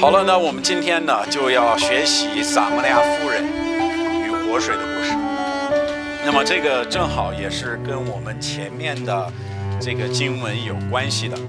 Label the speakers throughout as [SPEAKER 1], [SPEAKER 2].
[SPEAKER 1] 好了，那我们今天呢就要学习撒玛利亚妇人与活水的故事。那么这个正好也是跟我们前面的这个经文有关系的。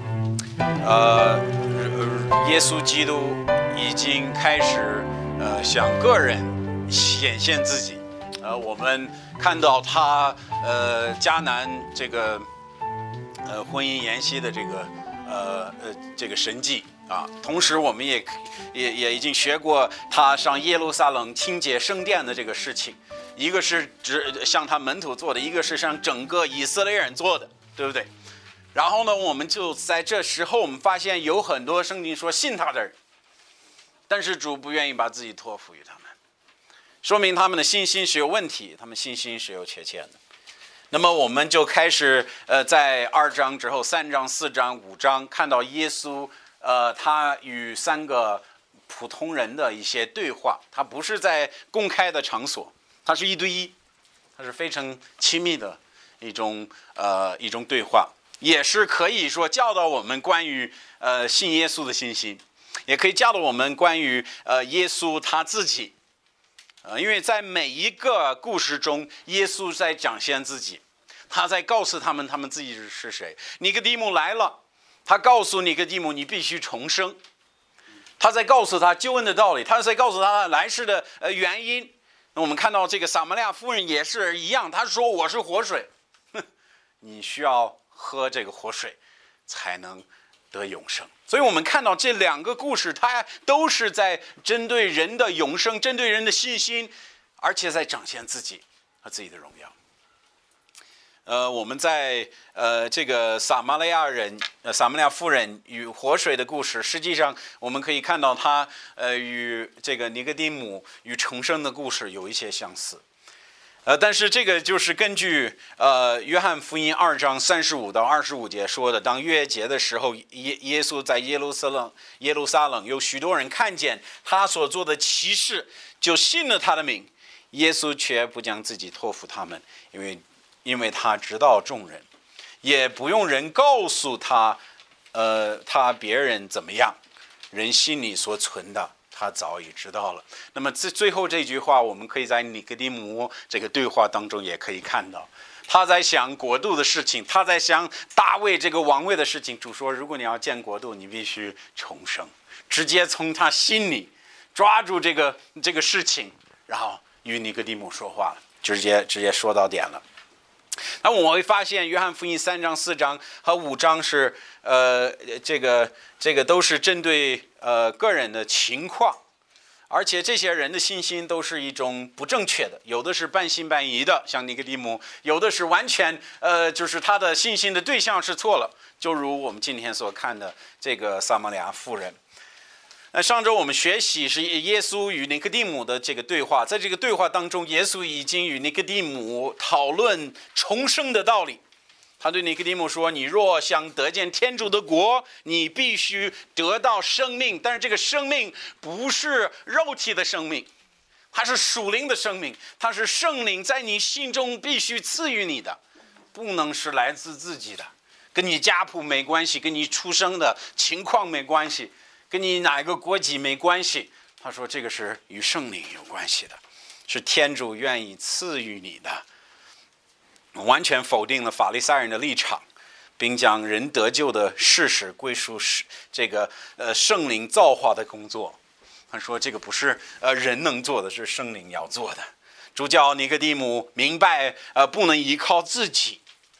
[SPEAKER 1] 耶稣基督已经开始向个人显现自己。我们看到他迦南这个婚姻筵席的这个神迹啊，同时我们也已经学过他上耶路撒冷清洁圣殿的这个事情，一个是向他门徒做的，一个是向整个以色列人做的，对不对？然后呢，我们就在这时候我们发现有很多圣经说信他的人，但是主不愿意把自己托付于他们，说明他们的信心是有问题，他们信心是有缺陷的。那么我们就开始在2章之后3章4章5章看到耶稣他与3个普通人的一些对话，他不是在公开的场所，他是1对1，他是非常亲密的一种对话，也是可以说教导我们关于信耶稣的信心，也可以教导我们关于耶稣他自己。因为在每一个故事中，耶稣在展现自己，他在告诉他们自己是谁。尼哥底母来了，他告诉尼哥底母你必须重生，他在告诉他救恩的道理，他在告诉他来世的原因。那我们看到这个撒玛利亚妇人也是一样，他说我是活水，你需要喝这个活水才能得永生。所以我们看到这2个故事，它都是在针对人的永生，针对人的信心，而且在展现自己和自己的荣耀。我们在这个撒玛利亚妇人与活水的故事，实际上我们可以看到它与这个尼哥底母与重生的故事有一些相似。但是这个就是根据约翰福音2章35到25节说的，当逾越节的时候，耶稣在耶路撒冷有许多人看见他所做的奇事，就信了他的名。耶稣却不将自己托付他们，因为他知道众人，也不用人告诉他他别人怎么样，人心里所存的他早已知道了。那么最后这句话，我们可以在尼哥底母这个对话当中也可以看到，他在想国度的事情，他在想大卫这个王位的事情。主说，如果你要建国度，你必须重生，直接从他心里抓住这个事情，然后与尼哥底母说话了，直接说到点了。那我们会发现约翰福音3章4章和5章是这个都是针对个人的情况，而且这些人的信心都是一种不正确的，有的是半信半疑的，像尼哥底母，有的是完全就是他的信心的对象是错了，就如我们今天所看的这个撒玛利亚妇人。上周我们学习是耶稣与尼哥底母的这个对话，在这个对话当中，耶稣已经与尼哥底母讨论重生的道理。他对尼哥底母说，你若想得见天主的国，你必须得到生命，但是这个生命不是肉体的生命，它是属灵的生命，它是圣灵在你心中必须赐予你的，不能是来自自己的，跟你家谱没关系，跟你出生的情况没关系，跟你哪个国籍没关系。他说这个是与圣灵有关系的，是天主愿意赐予你的，完全否定了法利赛人的立场，并将人得救的事实归属这个圣灵造化的工作。他说这个不是人能做的，是圣灵要做的。主教尼哥底母明白不能依靠自己，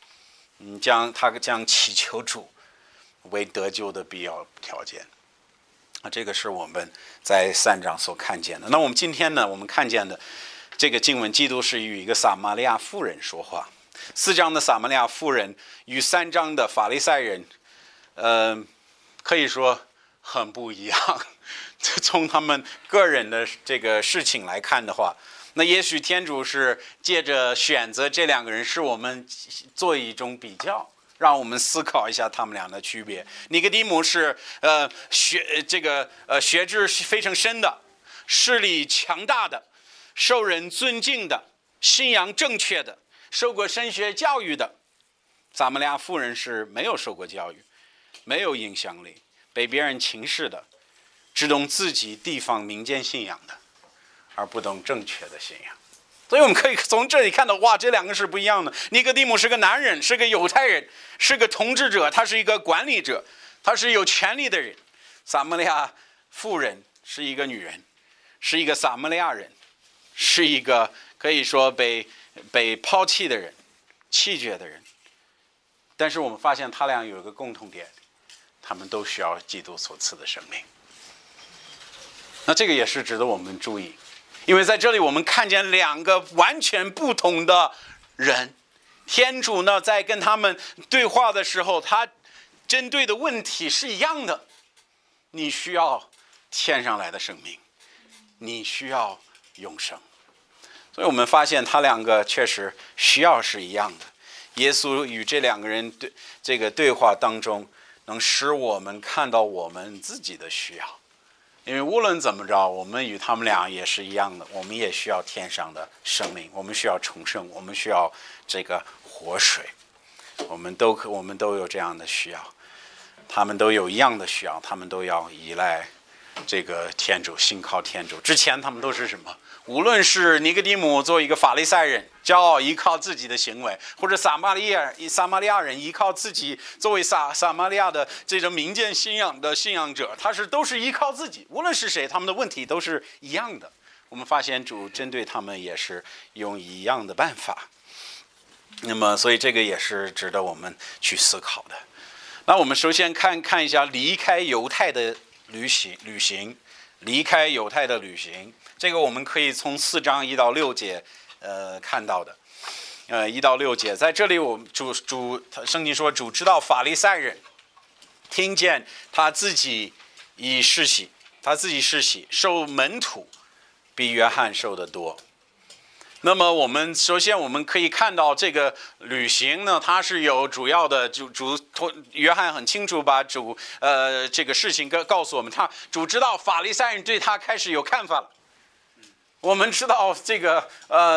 [SPEAKER 1] 将祈求主为得救的必要条件。这个是我们在3章所看见的。那我们今天呢，我们看见的这个经文，基督是与一个撒玛利亚妇人说话。4章的撒玛利亚妇人与3章的法利赛人可以说很不一样。从他们个人的这个事情来看的话，那也许天主是借着选择这2个人，是我们做一种比较，让我们思考一下他们俩的区别。尼哥底母是学识非常深的，势力强大的，受人尊敬的，信仰正确的，受过神学教育的。撒玛利亚妇人是没有受过教育，没有影响力，被别人轻视的， 只懂自己地方民间信仰的，而不懂正确的信仰。所以我们可以从这里看到，哇，这两个是不一样的。尼哥底母是个男人，是个犹太人，是个统治者，他是一个管理者，他是有权力的人。撒玛利亚妇人是一个女人，是一个撒玛利亚人，是一个可以说被抛弃的人，弃绝的人。但是我们发现他俩有一个共同点，他们都需要基督所赐的生命。那这个也是值得我们注意，因为在这里我们看见两个完全不同的人。天主呢，在跟他们对话的时候，他针对的问题是一样的。你需要天上来的生命，你需要永生。所以我们发现他两个确实需要是一样的。耶稣与这两个人对话当中，能使我们看到我们自己的需要。因为无论怎么着，我们与他们俩也是一样的，我们也需要天上的生命，我们需要重生，我们需要这个活水，我们都有这样的需要，他们都有一样的需要，他们都要依赖这个天主，信靠天主。之前他们都是什么？无论是尼哥底母作为一个法利赛人，骄傲依靠自己的行为，或者撒玛利亚人依靠自己作为撒玛利亚的这种民间信仰的信仰者，都是依靠自己。无论是谁，他们的问题都是一样的。我们发现主针对他们也是用一样的办法。那么，所以这个也是值得我们去思考的。那我们首先看一下离开犹太的旅行，离开犹太的旅行。这个我们可以从4章1到6节看到的。1到6节，在这里我们圣经说，主知道法利赛人听见他自己施洗，受门徒比约翰受得多。那么首先我们可以看到这个旅行呢，它是有主要的约翰很清楚把这个事情告诉我们，主知道法利赛人对他开始有看法了。我们知道这个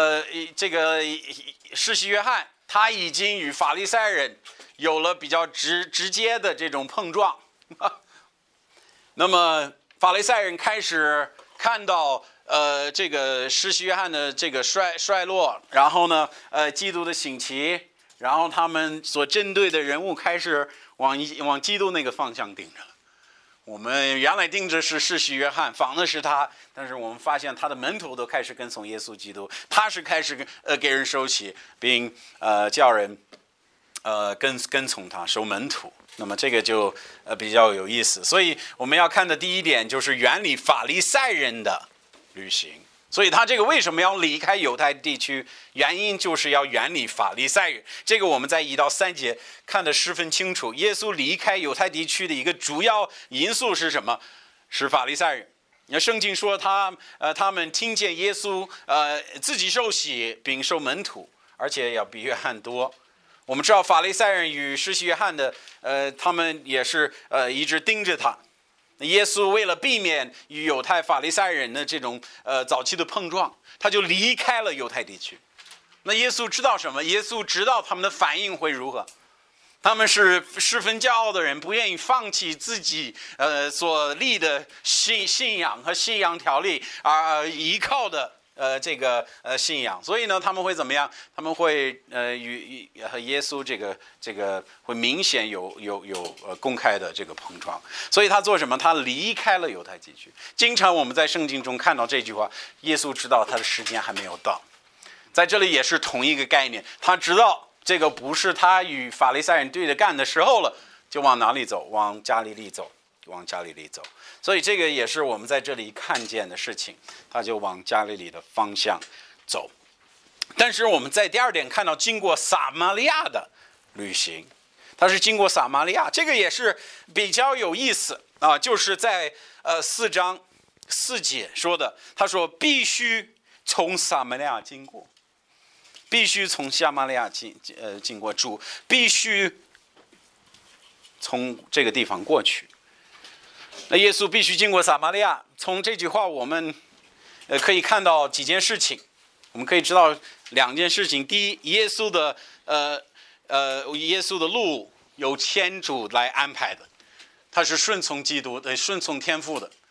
[SPEAKER 1] 施洗约翰他已经与法利赛人有了比较直接的这种碰撞。那么法利赛人开始看到这个施洗约翰的这个衰落，然后呢基督的兴起，然后他们所针对的人物开始往基督那个方向盯着了。我们原来盯着是施洗约翰，仿的是他，但是我们发现他的门徒都开始跟从耶稣基督，他是开始给人受洗，并叫人跟从他，收门徒。那么这个就比较有意思。所以我们要看的第一点就是远离法利赛人的旅行。所以他这个为什么要离开犹太地区？原因就是要远离法利赛人。这个我们在1到3节看得十分清楚。耶稣离开犹太地区的一个主要因素是什么？是法利赛人。圣经说他们听见耶稣自己受洗并受门徒，而且要比约翰多。我们知道法利赛人与施洗约翰的他们也是一直盯着他。耶稣为了避免与犹太法利赛人的这种早期的碰撞，他就离开了犹太地区。那耶稣知道什么？耶稣知道他们的反应会如何。他们是十分骄傲的人，不愿意放弃自己所立的信仰和信仰条例，而依靠的这个信仰。所以呢，他们会怎么样？他们会和耶稣这个会明显有公开的这个碰撞。所以他做什么？他离开了犹太地区。经常我们在圣经中看到这句话：耶稣知道他的时间还没有到。在这里也是同一个概念，他知道这个不是他与法利赛人对着干的时候了，就往哪里走？往加利利走。所以这个也是我们在这里看见的事情，他就往加利利的方向走。但是我们在第二点看到经过撒玛利亚的旅行，他是经过撒玛利亚，这个也是比较有意思啊，就是在4章4节说的，他说必须从撒玛利亚经过，必须从撒玛利亚经过，主必须从这个地方过去。那耶稣必须经过撒玛利亚。从这句话我们可以看到几件事情，我们可以知道2件事情。第一，耶稣的路由天主来安排的，他是顺从基督的，顺从天父的。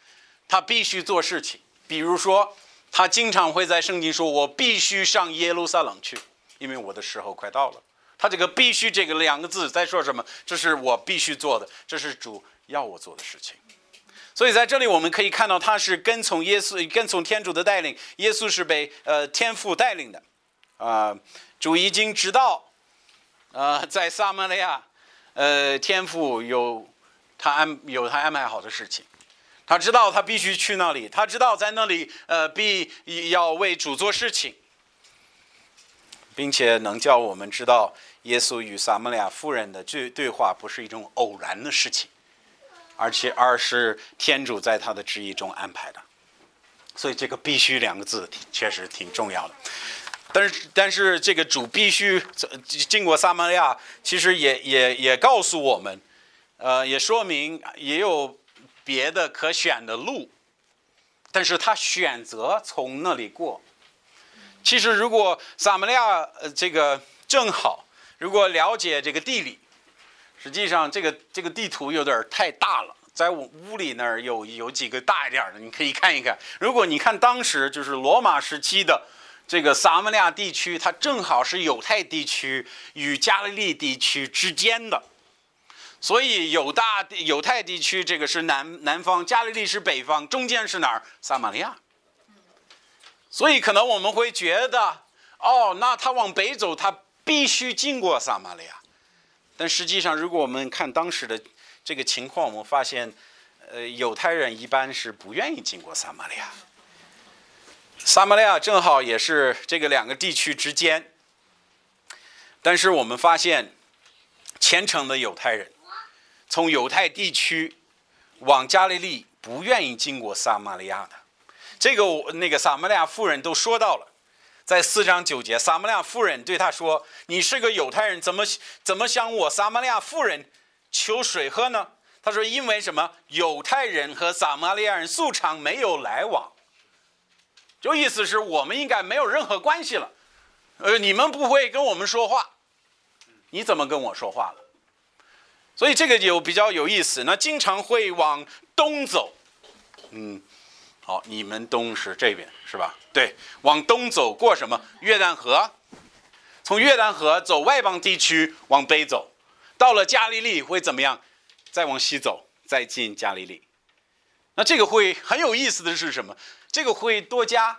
[SPEAKER 1] 他必须做事情。比如说，他经常会在圣经说：“我必须上耶路撒冷去，因为我的时候快到了。”他这个“必须”这个2个字在说什么？这是我必须做的，这是主要我做的事情。所以在这里我们可以看到，他是跟从耶稣，跟从天主的带领。耶稣是被天父带领的。主已经知道，在撒玛利亚，天父有他安排好的事情。他知道他必须去那里，他知道在那里必要为主做事情，并且能叫我们知道耶稣与撒玛利亚妇人的对话不是一种偶然的事情，而是天主在他的旨意中安排的。所以这个必须2个字确实挺重要的。但是这个主必须经过撒玛利亚，其实也告诉我们，也说明也有别的可选的路，但是他选择从那里过。其实如果撒玛利亚这个正好，如果了解这个地理，实际上这个地图有点太大了，在屋里那儿有几个大一点的，你可以看一看。如果你看当时就是罗马时期的这个撒玛利亚地区，它正好是犹太地区与加利利地区之间的，所以犹太地区这个是南方，加利利是北方，中间是哪儿？撒玛利亚。所以可能我们会觉得，那他往北走，他必须经过撒玛利亚。但实际上，如果我们看当时的这个情况，我们发现，犹太人一般是不愿意经过撒玛利亚。撒玛利亚正好也是这个2个地区之间，但是我们发现，虔诚的犹太人从犹太地区往加利利不愿意经过撒玛利亚的。这个那个撒玛利亚妇人都说到了，在4章9节，撒玛利亚妇人对他说：“你是个犹太人，怎么向我撒玛利亚妇人求水喝呢？”他说：“因为什么？犹太人和撒玛利亚人素常没有来往。”就意思是我们应该没有任何关系了，你们不会跟我们说话，你怎么跟我说话了？所以这个比较有意思。那经常会往东走，好，你们东是这边是吧？对，往东走过什么？约旦河，从约旦河走外邦地区往北走，到了加利利会怎么样？再往西走，再进加利利。那这个会很有意思的是什么？这个会多加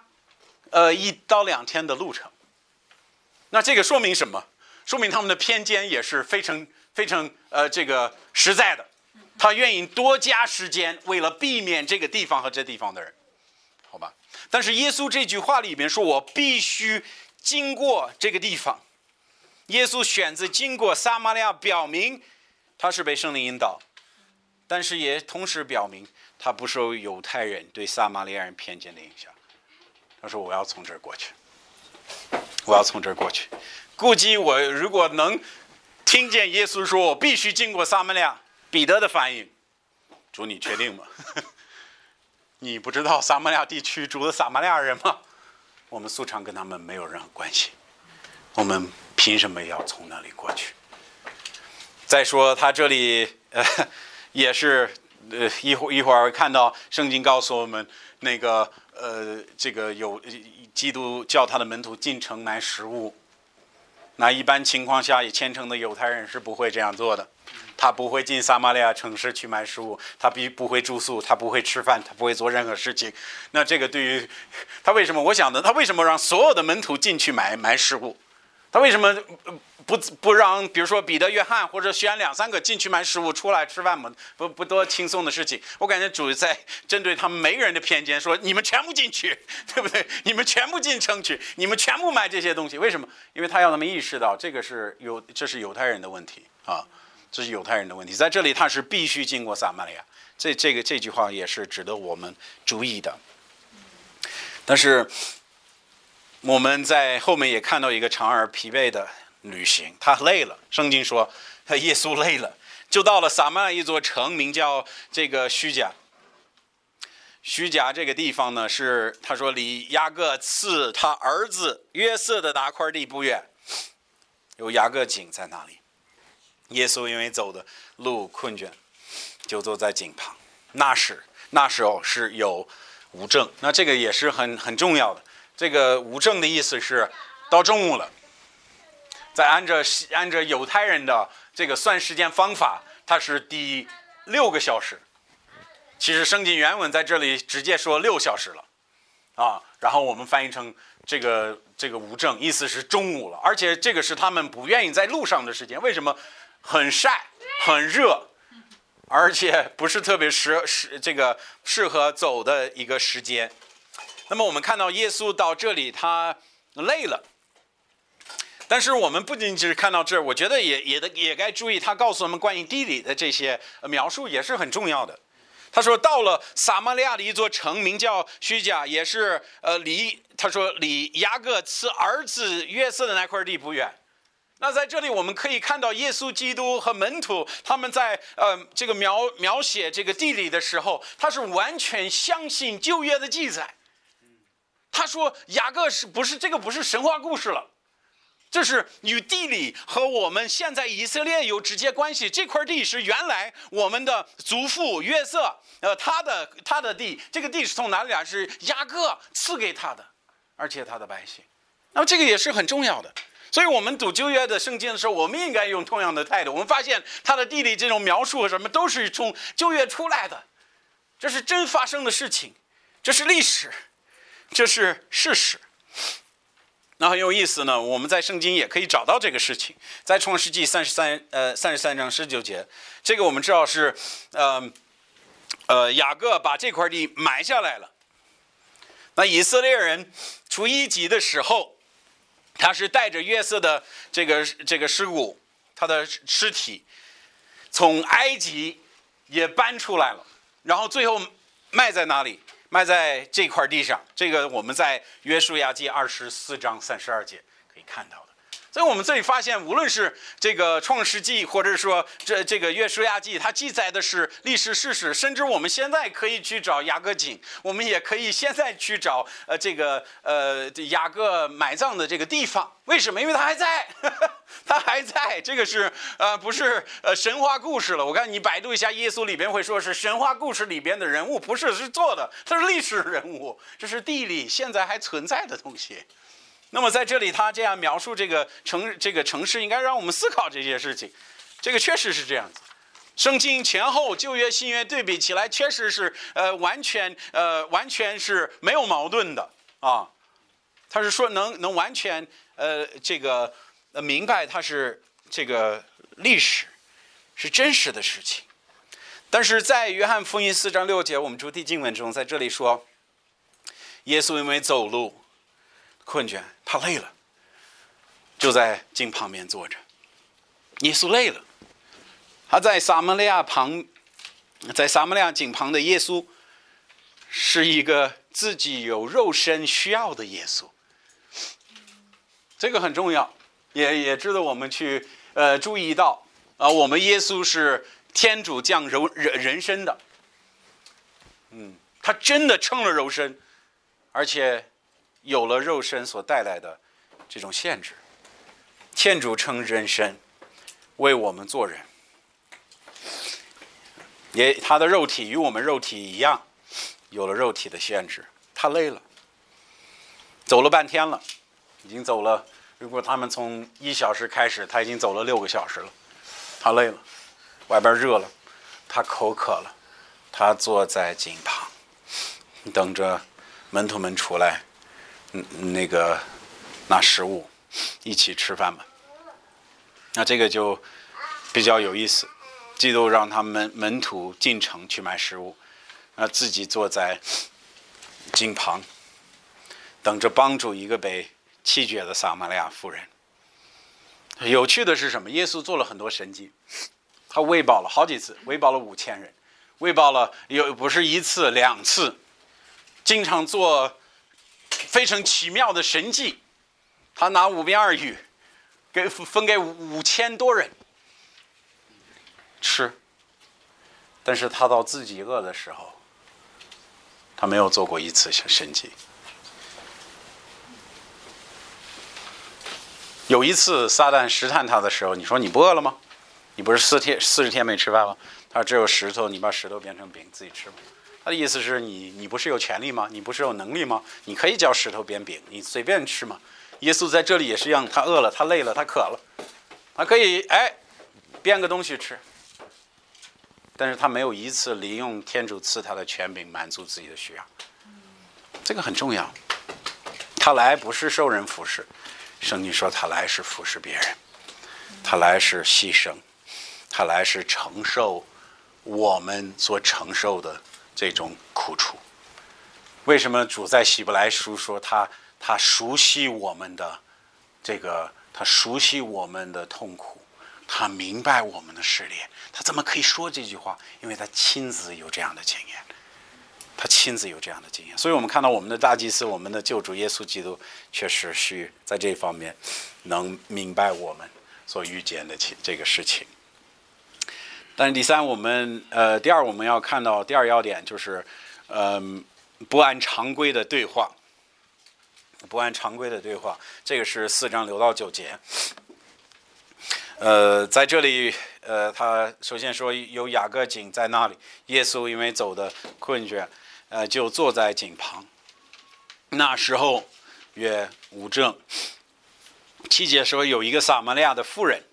[SPEAKER 1] 1到2天的路程。那这个说明什么？说明他们的偏见也是非常这个实在的，他愿意多加时间，为了避免这个地方和这地方的人，好吧？但是耶稣这句话里面说，我必须经过这个地方。耶稣选择经过撒玛利亚，表明他是被圣灵引导，但是也同时表明他不受犹太人对撒玛利亚人偏见的影响。他说我要从这儿过去，我要从这儿过去。估计我如果能听见耶稣说我必须经过撒玛利亚，彼得的反应：主，你确定吗？你不知道撒玛利亚地区住的撒玛利亚人吗？我们素常跟他们没有任何关系，我们凭什么要从那里过去？再说他这里也是一会儿看到圣经告诉我们，那个这个有基督叫他的门徒进城买食物。那一般情况下，虔诚的犹太人是不会这样做的。他不会进撒玛利亚城市去买食物，他不会住宿，他不会吃饭，他不会做任何事情。那这个对于他为什么？我想的，他为什么让所有的门徒进去买食物？他为什么不让比如说彼得、约翰或者选2、3个进去买食物出来吃饭吗？不多轻松的事情。我感觉主在针对他们每个人的偏见，说你们全部进去，对不对？你们全部进城去，你们全部买这些东西。为什么？因为他要他们意识到这是犹太人的问题啊，这是犹太人的问题。在这里他是必须经过撒玛利亚，这句话也是值得我们注意的。但是我们在后面也看到一个长而疲惫的旅行，他累了。圣经说耶稣累了，就到了撒玛利亚一座城，名叫这个虚甲。虚甲这个地方呢，是他说离雅各赐他儿子约瑟的那块地不远，有雅各井在那里。耶稣因为走的路困倦，就坐在井旁。那时那时候是有无证。那这个也是很重要的。这个无证的意思是到中午了，再按着犹太人的这个算时间方法，它是第6个小时。其实圣经原文在这里直接说6小时了啊，然后我们翻译成这个无证，意思是中午了。而且这个是他们不愿意在路上的时间，为什么？很晒很热，而且不是特别适合走的一个时间。那么我们看到耶稣到这里他累了，但是我们不仅只是看到这儿，我觉得也该注意他告诉我们关于地理的这些描述也是很重要的。他说到了撒玛利亚的一座城名叫虚假，也是离雅各赐儿子约瑟的那块地不远。那在这里我们可以看到耶稣基督和门徒他们在这个描写这个地理的时候，他是完全相信旧约的记载。他说雅各不是神话故事了，这是与地理和我们现在以色列有直接关系。这块地是原来我们的祖父约瑟他的地，这个地是从哪里来？是雅各赐给他的，而且他的百姓。那么这个也是很重要的。所以我们读旧约的圣经的时候，我们应该用同样的态度。我们发现他的地理这种描述和什么都是从旧约出来的，这是真发生的事情，这是历史，这是事实。那很有意思呢，我们在圣经也可以找到这个事情，在创世纪33章19节，这个我们知道是雅各把这块地买下来了。那以色列人出埃及的时候，他是带着约瑟的这个尸骨，他的尸体从埃及也搬出来了，然后最后埋在哪里？埋在这块地上。这个我们在约书亚记24章32节可以看到的。所以我们这里发现，无论是这个创世纪，或者说这个约书亚记，它记载的是历史事实，甚至我们现在可以去找雅各井，我们也可以现在去找雅各埋葬的这个地方。为什么？因为它还在它还在。这个是不是神话故事了。我看你百度一下，耶稣里边会说是神话故事里边的人物，不是，是做的，它是历史人物，这是地理现在还存在的东西。那么在这里他这样描述这个城市，应该让我们思考这些事情。这个确实是这样子，圣经前后旧约新约对比起来，确实是完全是没有矛盾的啊。他是说能完全明白它是这个历史是真实的事情。但是在约翰福音4章6节，我们主题经文中，在这里说，耶稣因为走路困倦，他累了，就在井旁边坐着。耶稣累了，他在撒玛利亚井旁的耶稣，是一个自己有肉身需要的耶稣。这个很重要，也值得我们去注意到我们耶稣是天主降人身的，他真的成了肉身，而且有了肉身所带来的这种限制。天主成人身，为我们做人，他的肉体与我们肉体一样，有了肉体的限制。他累了，走了半天了，已经走了，如果他们从1小时开始，他已经走了6个小时了。他累了，外边热了，他口渴了，他坐在井旁，等着门徒们出来拿食物一起吃饭吧。那这个就比较有意思，基督让他们门徒进城去买食物，自己坐在井旁，等着帮助一个被弃绝的撒玛利亚妇人。有趣的是什么？耶稣做了很多神迹，他喂饱了好几次，喂饱了5000人，喂饱了不是1次2次，经常做非常奇妙的神迹。他拿5饼2鱼分给5000多人吃，但是他到自己饿的时候，他没有做过1次神迹。有一次撒旦试探他的时候，你说你不饿了吗？你不是40天没吃饭吗？他说只有石头，你把石头变成饼自己吃吧。 他的意思是你不是有权利吗？你不是有能力吗？你可以叫石头变饼，你随便吃吗？耶稣在这里也是一样，他饿了，他累了，他渴了，他可以变个东西吃，但是他没有一次利用天主赐他的权柄满足自己的需要，这个很重要。他来不是受人服侍，圣经说他来是服侍别人，他来是牺牲，他来是承受我们所承受的这种苦楚。为什么主在希伯来书说他熟悉我们的他熟悉我们的痛苦，他明白我们的试炼？他怎么可以说这句话？因为他亲自有这样的经验，他亲自有这样的经验。所以我们看到我们的大祭司，我们的救主耶稣基督，确实是在这方面能明白我们所遇见的这个事情。但是第三，第二我们要看到第二要点就是不按常规的对话。不按常规的对话，这个是4章6到9节。在这里，他首先说有雅各井在那里，耶稣因为走的困倦，就坐在井旁。那时候约午正。7节说有一个撒玛利亚的妇人，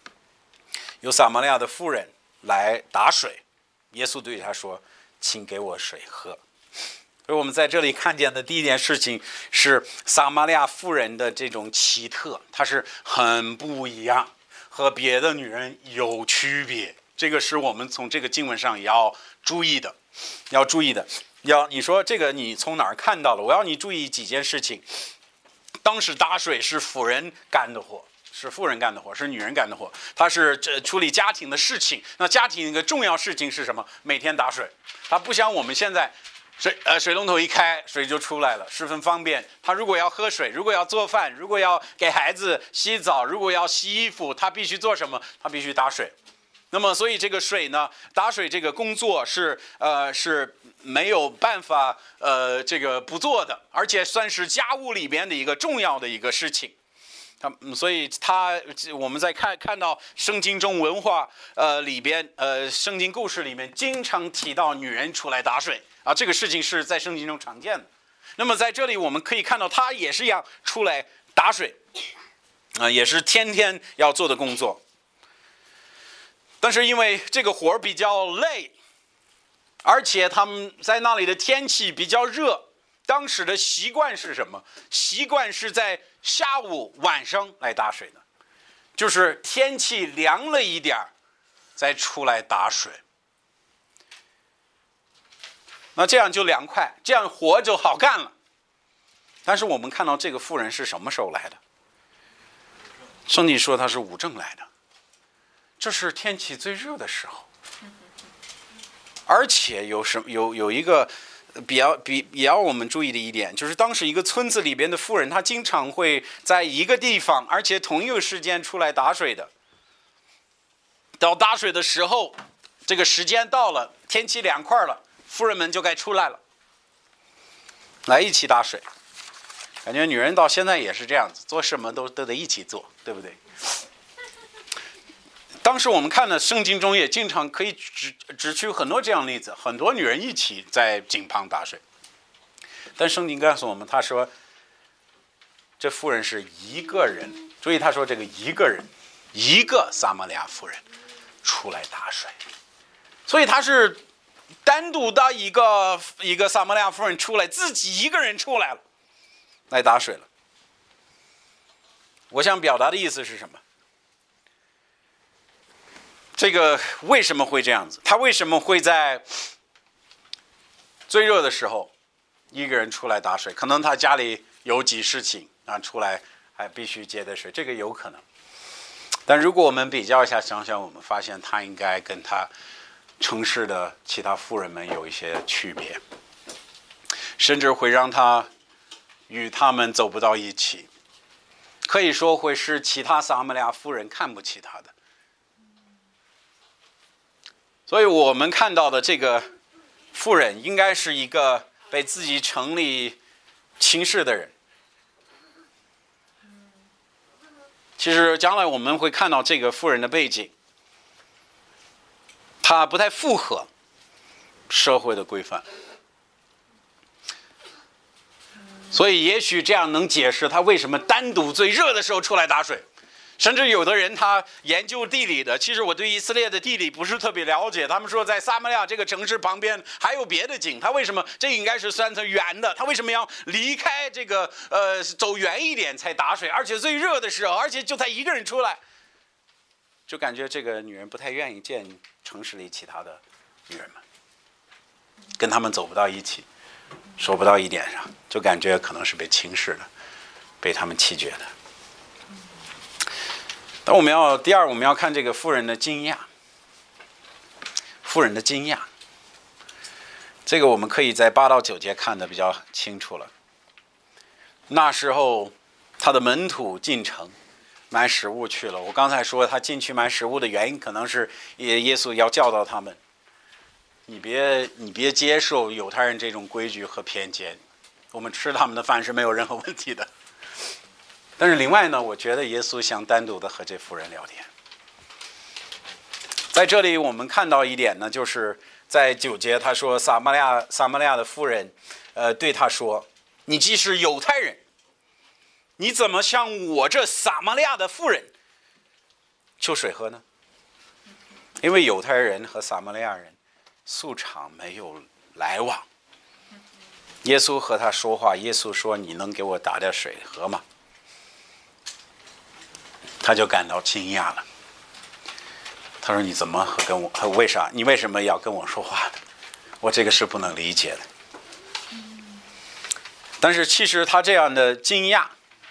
[SPEAKER 1] 来打水，耶稣对他说：“请给我水喝。”所以我们在这里看见的第一件事情是撒玛利亚妇人的这种奇特，她是很不一样，和别的女人有区别。这个是我们从这个经文上要注意的。你说这个你从哪儿看到了？我要你注意几件事情。当时打水是妇人干的活，是女人干的活，她是处理家庭的事情。那家庭一个重要事情是什么？每天打水。她不像我们现在水龙头一开，水就出来了，十分方便。他如果要喝水，如果要做饭，如果要给孩子洗澡，如果要洗衣服，他必须做什么？他必须打水。那么，所以这个水呢，打水这个工作是没有办法这个不做的，而且算是家务里边的一个重要的一个事情。所以我们在看到圣经中文化里边圣经故事里面经常提到女人出来打水啊，这个事情是在圣经中常见的。那么在这里我们可以看到她也是一样出来打水也是天天要做的工作。但是因为这个活比较累，而且他们在那里的天气比较热，当时的习惯是什么？习惯是在下午晚上来打水的，就是天气凉了一点再出来打水。那这样就凉快，这样活就好干了。但是我们看到这个妇人是什么时候来的？圣经说她是午正来的，这是天气最热的时候。而且有一个比较我们注意的一点，就是当时一个村子里边的妇人，她经常会在一个地方，而且同一个时间出来打水的。到打水的时候，这个时间到了，天气凉快了，妇人们就该出来了，来一起打水。感觉女人到现在也是这样子，做什么都得一起做，对不对？当时我们看的圣经中也经常可以指出很多这样的例子，很多女人一起在井旁打水。但圣经告诉我们，他说这妇人是一个人，注意他说这个一个人，一个撒玛利亚妇人出来打水，所以他是单独的一个撒玛利亚妇人出来，自己一个人出来了，来打水了。我想表达的意思是什么？这个为什么会这样子？他为什么会在最热的时候一个人出来打水？可能他家里有急事情出来还必须接的水，这个有可能。但如果我们比较一下，想想，我们发现他应该跟他城市的其他妇人们有一些区别，甚至会让他与他们走不到一起，可以说会使其他撒玛利亚妇人看不起他的。所以我们看到的这个妇人应该是一个被自己城里轻视的人。其实将来我们会看到这个妇人的背景，她不太符合社会的规范。所以也许这样能解释他为什么单独最热的时候出来打水。甚至有的人他研究地理的，其实我对以色列的地理不是特别了解，他们说在撒玛利亚这个城市旁边还有别的井，他为什么这应该是算成圆的，他为什么要离开这个走远一点才打水，而且最热的时候，而且就他一个人出来，就感觉这个女人不太愿意见城市里其他的女人们，跟他们走不到一起，说不到一点上，就感觉可能是被轻视的，被他们弃绝的。但第二我们要看这个妇人的惊讶，妇人的惊讶，这个我们可以在8到9节看得比较清楚了。那时候他的门徒进城买食物去了。我刚才说他进去买食物的原因，可能是耶稣要教导他们，你别接受犹太人这种规矩和偏见，我们吃他们的饭是没有任何问题的。但是另外呢，我觉得耶稣想单独的和这妇人聊天。在这里我们看到一点呢，就是在9节他说撒玛利亚的妇人对他说，你既是犹太人，你怎么向我这撒玛利亚的妇人求水喝呢？因为犹太人和撒玛利亚人素常没有来往。耶稣和他说话，耶稣说，你能给我打点水喝吗？他就感到惊讶了。他说，你怎么跟我，为啥？你为什么要跟我说话的？我这个是不能理解的。但是其实他这样的惊讶，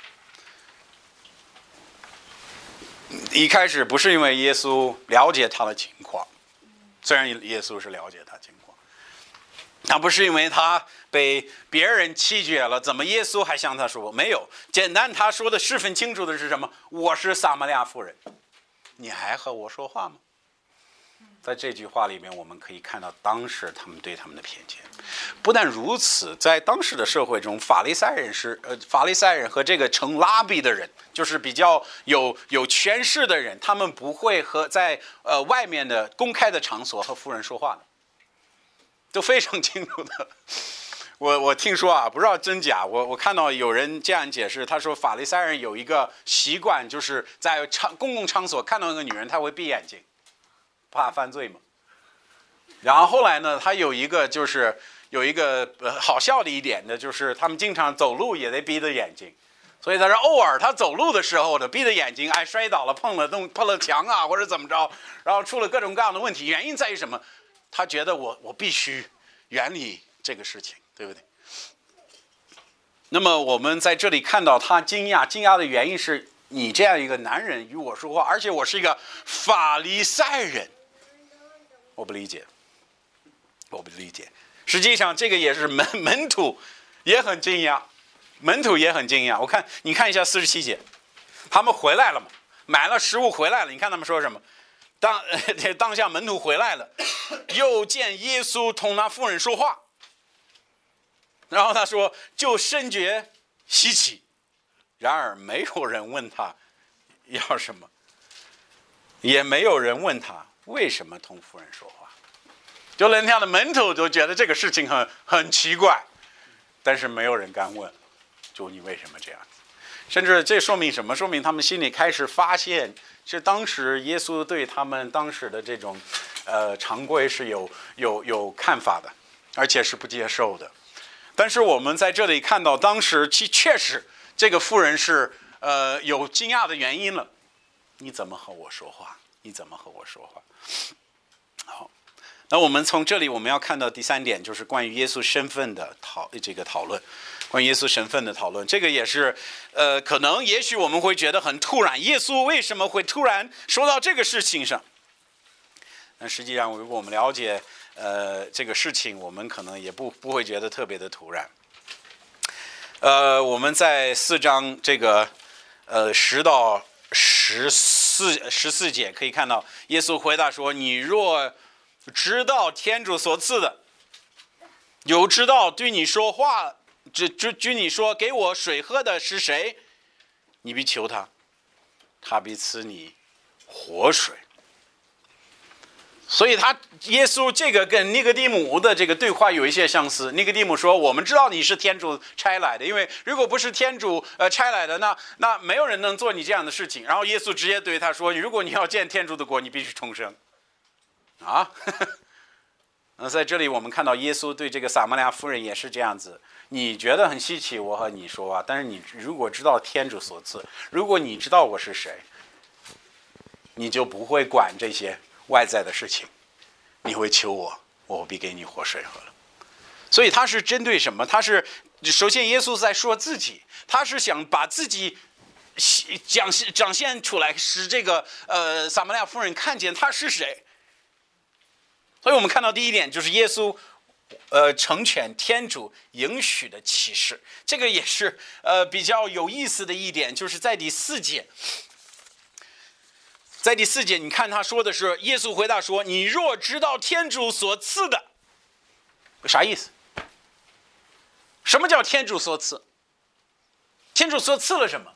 [SPEAKER 1] 一开始不是因为耶稣了解他的情况，虽然耶稣是了解他情况，他不是因为他被别人弃绝了，怎么耶稣还向他说？没有，简单他说的十分清楚的是什么？我是撒玛利亚妇人，你还和我说话吗？在这句话里面，我们可以看到当时他们对他们的偏见。不但如此，在当时的社会中，法利赛人和这个称拉比的人，就是比较有权势的人，他们不会和在外面的公开的场所和妇人说话的，都非常清楚的。我听说啊，不知道真假，我看到有人这样解释，他说法利赛人有一个习惯，就是在公共场所看到一个女人，他会闭眼睛，怕犯罪嘛。然后后来呢，他有一个好笑的一点的，就是他们经常走路也得闭着眼睛，所以他说偶尔他走路的时候呢，闭着眼睛，摔倒了，碰了墙啊，或者怎么着，然后出了各种各样的问题。原因在于什么？他觉得我必须远离这个事情，对不对？那么我们在这里看到他惊讶的原因是，你这样一个男人与我说话，而且我是一个法利赛人，我不理解。实际上这个也是门徒也很惊讶，你看一下47节，他们回来了嘛，买了食物回来了，你看他们说什么？当下门徒回来了，又见耶稣同那妇人说话，然后他说就深觉稀奇，然而没有人问他要什么，也没有人问他为什么同妇人说话。就连他的门徒都觉得这个事情很奇怪，但是没有人敢问，就你为什么这样子？甚至这说明什么？说明他们心里开始发现，是当时耶稣对他们当时的这种常规是有看法的，而且是不接受的。但是我们在这里看到，当时确实这个妇人是有惊讶的原因了。你怎么和我说话？好。那我们从这里我们要看到第3点，就是关于耶稣身份的讨论。关于耶稣身份的讨论，这个也是可能也许我们会觉得很突然，耶稣为什么会突然说到这个事情上？但实际上如果我们了解这个事情，我们可能也不会觉得特别的突然。我们在4章这个10到14节可以看到，耶稣回答说，你若知道天主所赐的，有知道对你说话，据你说给我水喝的是谁，你必求他，他必赐你活水。 所以耶稣这个跟尼哥底母的这个对话有一些相似。尼哥底母说：“我们知道你是天主差来的，因为如果不是天主差来的，那没有人能做你这样的事情。”然后耶稣直接对他说：“如果你要见天主的国，你必须重生。”啊，那在这里我们看到耶稣对这个撒玛利亚妇人也是这样子。你觉得很稀奇，我和你说啊，但是你如果知道天主所赐，如果你知道我是谁，你就不会管这些外在的事情，你会求我，我必给你活水喝了。所以他是针对什么？他是首先耶稣在说自己，他是想把自己展现出来，使这个撒玛利亚妇人看见他是谁。所以我们看到第一点就是耶稣成全天主应许的启示。这个也是比较有意思的一点，就是在第4节。在第4节，你看他说的是，耶稣回答说：“你若知道天主所赐的。”啥意思？什么叫天主所赐？天主所赐了什么？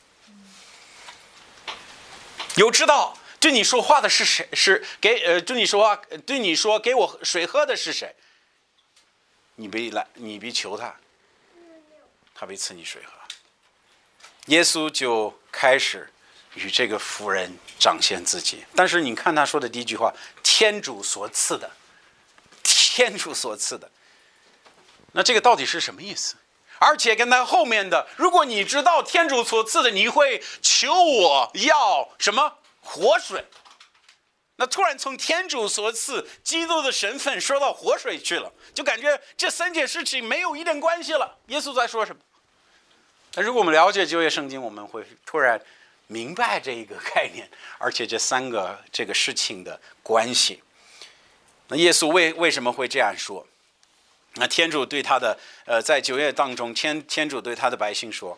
[SPEAKER 1] 有知道对你说话的是谁？是对你说话，对你说给我水喝的是谁？你必求他，他必赐你水喝。耶稣就开始与这个妇人彰显自己。但是你看他说的第一句话：“天主所赐的。”天主所赐的，那这个到底是什么意思？而且跟他后面的，如果你知道天主所赐的，你会求我要什么？活水。那突然从天主所赐基督的身份说到活水去了，就感觉这3件事情没有一点关系了。耶稣在说什么？那如果我们了解旧约圣经，我们会突然明白这一个概念，而且这3个这个事情的关系。那耶稣为什么会这样说？那天主对他的在旧约当中，天主对他的百姓说：“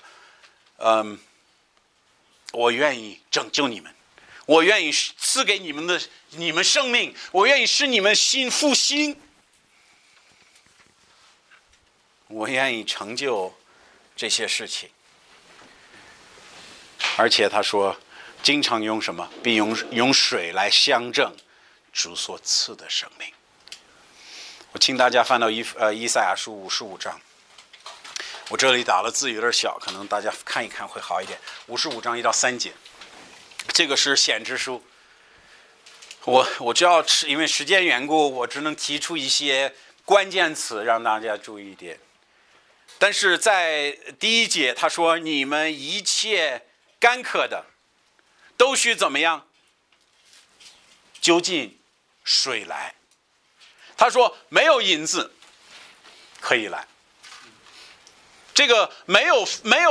[SPEAKER 1] 我愿意拯救你们，我愿意赐给你们生命，我愿意使你们心复兴，我愿意成就这些事情。”而且他说，经常用什么？必用水来相证主所赐的生命。我请大家翻到以赛亚书55章。我这里打了字有点小，可能大家看一看会好一点。55章1到3节，这个是先知书。我就要因为时间缘故，我只能提出一些关键词让大家注意一点。但是在第1节他说：“你们一切干渴的，都需怎么样？就近水来。”他说没有银子可以来，这个没有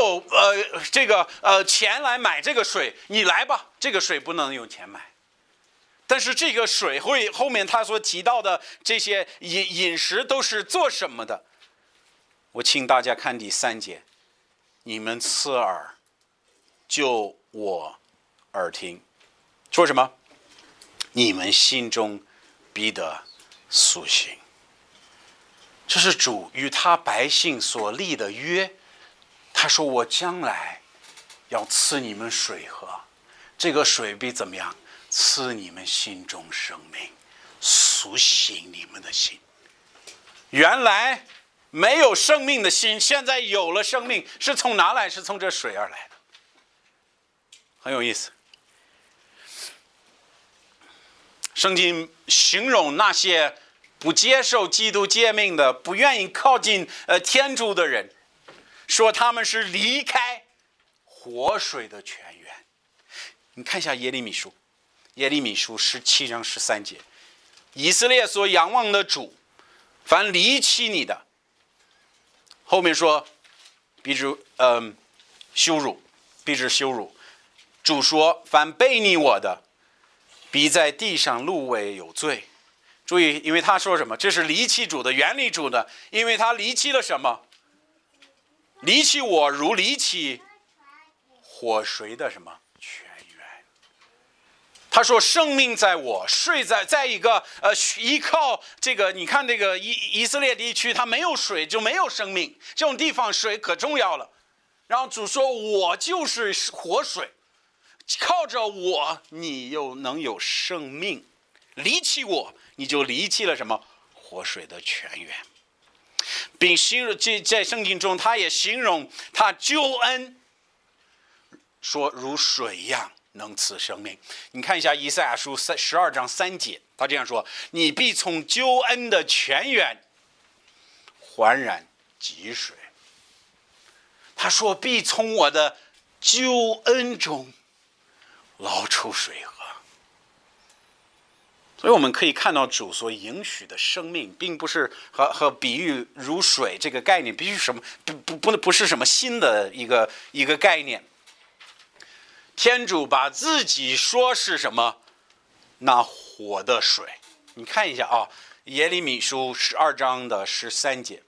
[SPEAKER 1] 钱来买这个水，你来吧，这个水不能用钱买。但是这个水后面他所提到的这些饮食都是做什么的？我请大家看第3节：“你们侧耳就我耳听。”说什么？你们心中必得苏醒。这是主与他百姓所立的约。他说：“我将来要赐你们水喝，这个水必怎么样？赐你们心中生命，苏醒你们的心。”原来没有生命的心，现在有了生命，是从哪来？是从这水而来的。很有意思。圣经形容那些不接受基督诫命的、不愿意靠近天主的人，说他们是离开活水的泉源。你看一下耶利米书17章13节：“以色列所仰望的主，凡离弃你的。”后面说必致羞辱。主说：“凡背逆我的，必在地上芦苇有罪。”注意，因为他说什么？这是离弃主的，远离主的，因为他离弃了什么？离弃我，如离弃活水的什么泉源。他说：“生命在我，水在一个依靠这个。你看这个以色列地区，它没有水就没有生命，这种地方水可重要了。然后主说：我就是活水，靠着我，你又能有生命。” 离弃我，你就离弃了什么？活水的泉源。并形容在圣经中，他也形容他救恩，说如水一样能赐生命。你看一下以赛亚书12章3节，他这样说：你必从救恩的泉源环染汲水。他说必从我的救恩中捞出水河。所以我们可以看到主所应许的生命，并不是和比喻如水这个概念必须什么不是什么新的一个概念。天主把自己说是什么？那活的水。你看一下啊，耶利米书12章的13节，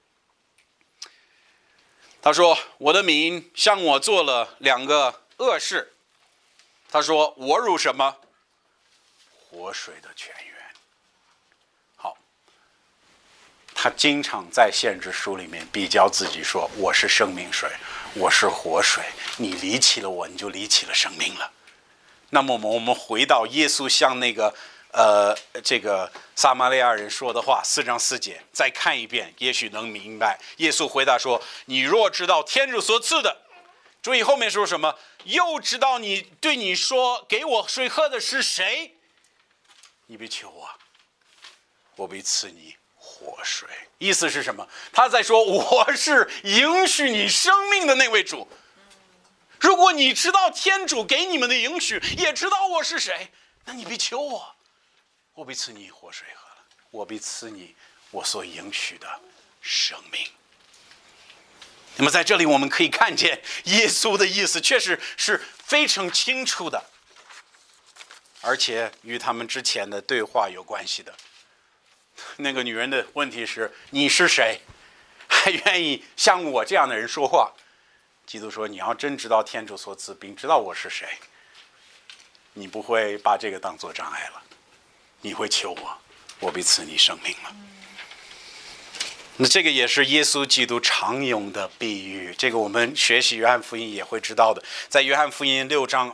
[SPEAKER 1] 他说：我的民向我做了2个恶事。他说我如什么？活水的泉源。好，他经常在先知书里面比较自己说：我是生命水，我是活水，你离弃了我，你就离弃了生命了。那么我们回到耶稣向那个这个撒玛利亚人说的话，4章4节，再看一遍，也许能明白。耶稣回答说：你若知道天主所赐的，注意后面说什么？又知道你对你说给我水喝的是谁，你必求我，我必赐你活水。意思是什么？他在说我是应许你生命的那位主。如果你知道天主给你们的应许，也知道我是谁，那你必求我，我必赐你活水喝了，我必赐你我所应许的生命。那么在这里我们可以看见耶稣的意思确实是非常清楚的，而且与他们之前的对话有关系的。那个女人的问题是：你是谁，还愿意像我这样的人说话？基督说：你要真知道天主所赐，并知道我是谁，你不会把这个当作障碍了，你会求我，我必赐你生命了。那这个也是耶稣基督常用的比喻，这个我们学习约翰福音也会知道的。在约翰福音6章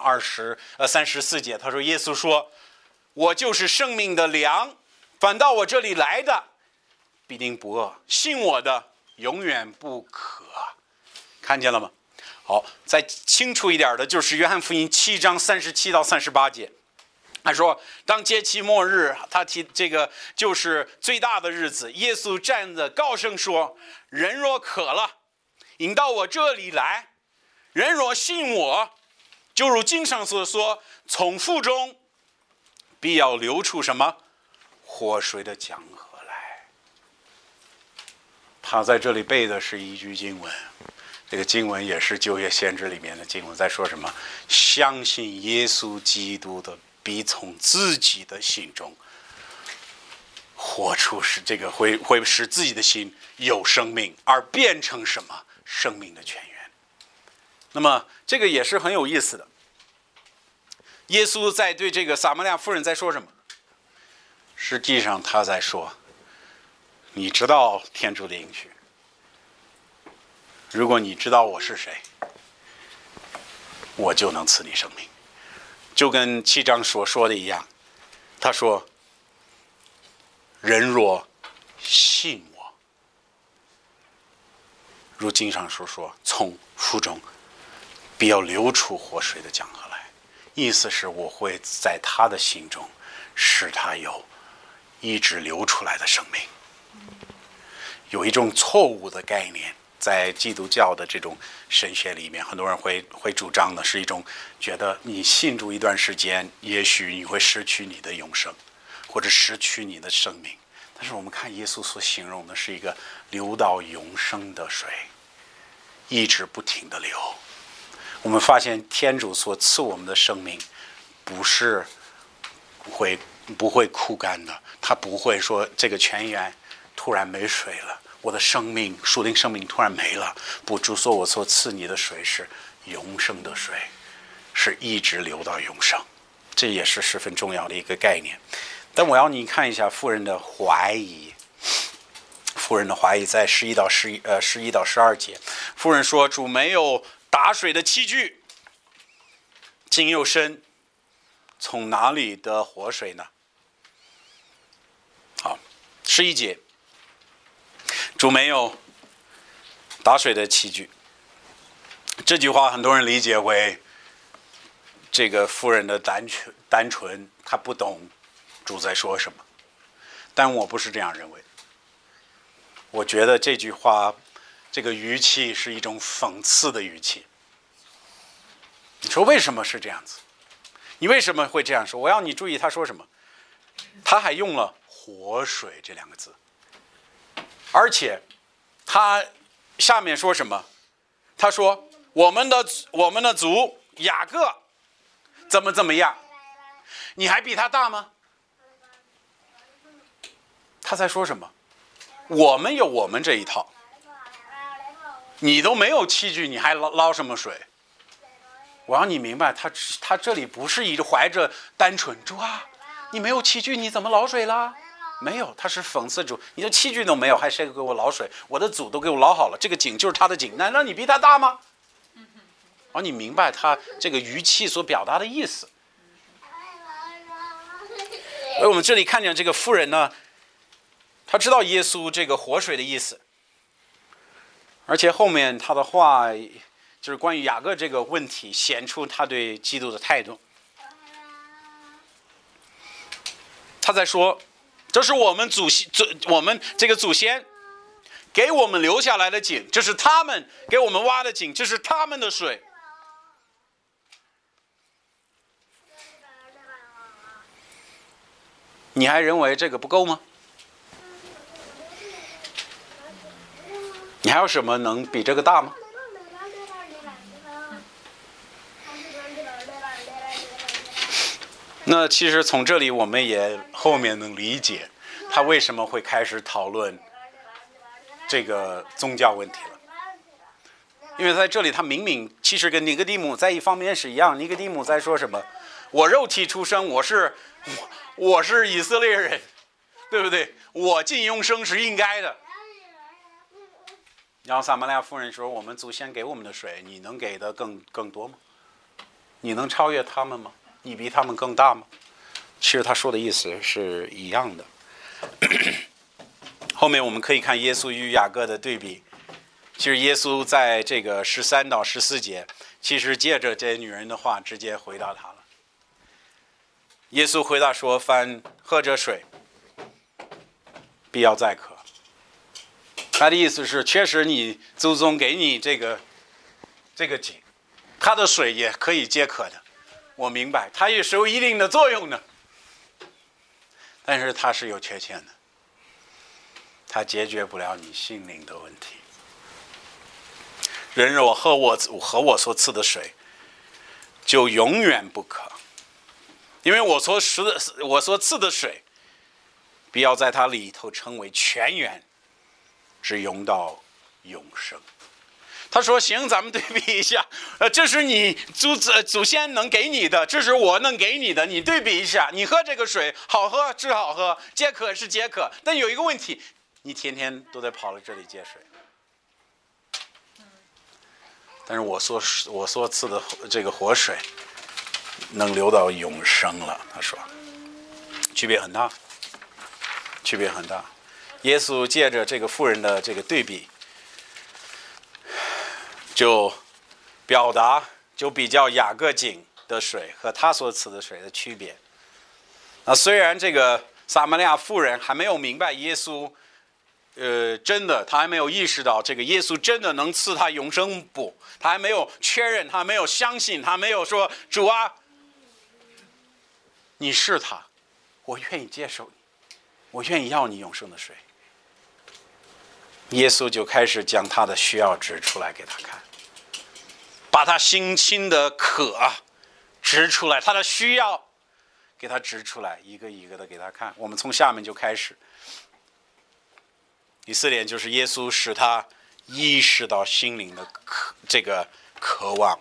[SPEAKER 1] 34节，他说：耶稣说：我就是生命的粮，反到我这里来的必定不饿，信我的永远不渴。看见了吗？好，再清楚一点的就是约翰福音7章37到38节，他说当节期末日，他提这个就是最大的日子，耶稣站着高声说：人若渴了，引到我这里来，人若信我，就如经上所说，从腹中必要流出什么？活水的江河来。他在这里背的是一句经文，这个经文也是旧约先知里面的经文，在说什么？相信耶稣基督的必从自己的心中活出，是这个会使自己的心有生命，而变成什么？生命的泉源。那么这个也是很有意思的。耶稣在对这个撒玛利亚妇人在说什么？实际上他在说：你知道天主的应许，如果你知道我是谁，我就能赐你生命。就跟7章所说的一样，他说：人若信我，如经上所说，从腹中必要流出活水的江河来。意思是我会在他的心中使他有一直流出来的生命。有一种错误的概念，在基督教的这种神学里面，很多人会主张的是一种觉得你信主一段时间，也许你会失去你的永生，或者失去你的生命。但是我们看耶稣所形容的是一个流到永生的水，一直不停的流。我们发现天主所赐我们的生命不会枯干的，他不会说这个泉源突然没水了，我的生命属灵生命突然没了。不，主说我所赐你的水是永生的水，是一直流到永生。这也是十分重要的一个概念。但我要你看一下妇人的怀疑。妇人的怀疑在11到12节，妇人说：主没有打水的器具，井又深，从哪里得活水呢？ 11节，主没有打水的器具。这句话很多人理解为这个妇人的单纯，她不懂主在说什么。但我不是这样认为。我觉得这句话这个语气是一种讽刺的语气。你说为什么是这样子？你为什么会这样说？我要你注意他说什么。他还用了活水这两个字，而且他下面说什么？他说我们的族雅各怎么样？你还比他大吗？他在说什么？我们有我们这一套，你都没有器具，你还捞什么水？我让你明白，他这里不是一直怀着单纯，主啊，你没有器具，你怎么捞水啦？没有，他是讽刺主，你的器具都没有，还谁给我捞水？我的祖都给我捞好了，这个井就是他的井，难道你比他大吗？而你明白他这个语气所表达的意思。而我们这里看见这个妇人呢，他知道耶稣这个活水的意思，而且后面他的话就是关于雅各这个问题，显出他对基督的态度。他在说，这是我们我们这个祖先给我们留下来的井，这是他们给我们挖的井，这是他们的水。你还认为这个不够吗？你还有什么能比这个大吗？那其实从这里我们也后面能理解他为什么会开始讨论这个宗教问题了。因为在这里他明明其实跟尼哥底母在一方面是一样，尼哥底母在说什么？我肉体出生，我是以色列人，对不对？我进永生是应该的。然后撒玛利亚妇人说，我们祖先给我们的水，你能给的更多吗？你能超越他们吗？你比他们更大吗？其实他说的意思是一样的。后面我们可以看耶稣与雅各的对比。其实耶稣在这个13到14节，其实借着这女人的话直接回答他了。耶稣回答说，凡喝这水必要再渴。他的意思是，确实你祖宗给你这个井，它的水也可以解渴的，我明白，它也是有一定的作用的，但是它是有缺陷的，它解决不了你心灵的问题。人若喝我所赐的水，就永远不渴，因为我所赐的水必要在它里头成为泉源，直涌到永生。他说行，咱们对比一下，这是你祖先能给你的，这是我能给你的，你对比一下，你喝这个水好喝是好喝，解渴是解渴，但有一个问题，你天天都在跑到这里接水，但是我所赐的这个活水能流到永生了。他说区别很大，区别很大。耶稣借着这个妇人的这个对比，就比较雅各井的水和他所赐的水的区别。那虽然这个撒玛利亚妇人还没有明白耶稣，真的他还没有意识到这个耶稣真的能赐他永生不，他还没有确认，他没有相信，他没有说主啊，你是他，我愿意接受你，我愿意要你永生的水。耶稣就开始将他的需要指出来给他看，把他心的渴指出来，他的需要给他指出来，一个一个的给他看。我们从下面就开始。第4点就是耶稣使他意识到心灵的这个渴望。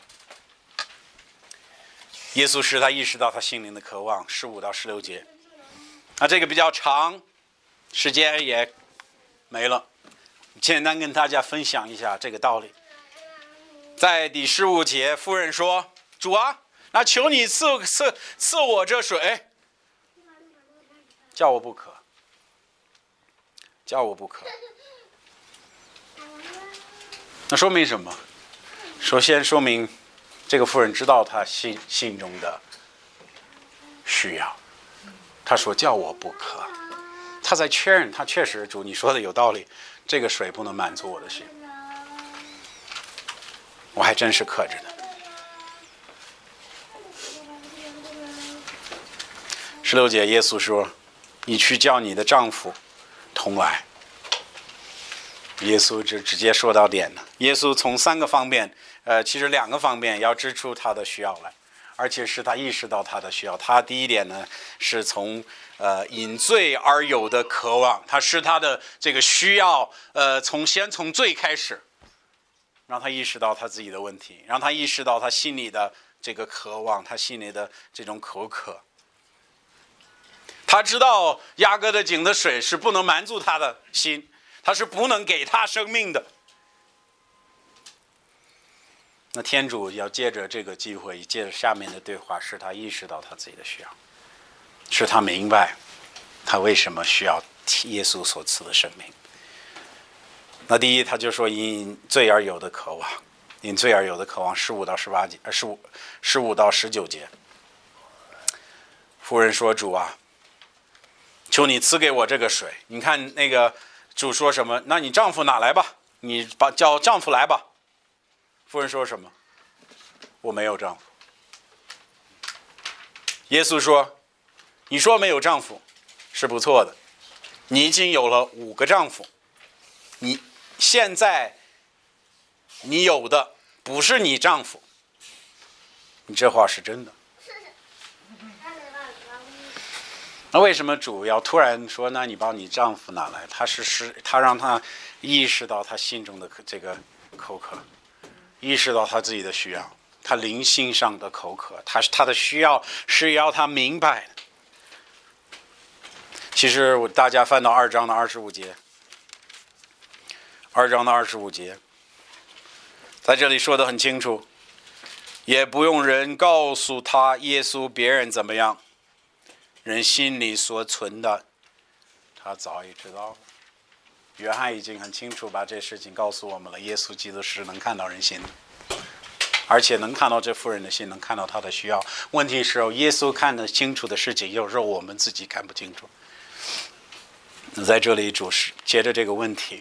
[SPEAKER 1] 耶稣使他意识到他心灵的渴望，15到16节。那这个比较长，时间也没了，简单跟大家分享一下这个道理。在第15节，妇人说：“主啊，那求你赐我这水，叫我不渴。” 叫我不可。那说明什么？首先说明这个妇人知道她心中的需要。她说叫我不可，她在确认，她确实主你说的有道理，这个水不能满足我的心，我还真是渴着呢。16节，耶稣说：“你去叫你的丈夫同来。”耶稣就直接说到点了。耶稣从3个方面，其实2个方面要指出他的需要来，而且是他意识到他的需要。他第一点呢，是从因罪而有的渴望，他是他的这个需要，先从罪开始，让他意识到他自己的问题，让他意识到他心里的这个渴望，他心里的这种口渴。他知道雅各的井的水是不能满足他的心，他是不能给他生命的。那天主要借着这个机会，借着下面的对话，使他意识到他自己的需要，使他明白他为什么需要耶稣所赐的生命。那第一，他就说因罪而有的渴望，因罪而有的渴望，15到18节，15到19节。妇人说：“主啊，求你赐给我这个水。”你看那个主说什么？那你丈夫拿来吧，你叫丈夫来吧。妇人说什么？我没有丈夫。耶稣说：“你说没有丈夫是不错的，你已经有了5个丈夫，你现在你有的不是你丈夫。”你这话是真的。那为什么主要突然说那你把你丈夫拿来？他让他意识到他心中的这个口渴，意识到他自己的需要，他灵性上的口渴，他的需要是要他明白的。其实大家翻到2章的25节，2章的25节，在这里说得很清楚，也不用人告诉他耶稣别人怎么样，人心里所存的，他早已知道了。约翰已经很清楚把这事情告诉我们了。耶稣基督是能看到人心的，而且能看到这妇人的心，能看到他的需要。问题是耶稣看得清楚的事情，有时候我们自己看不清楚。在这里主是接着这个问题，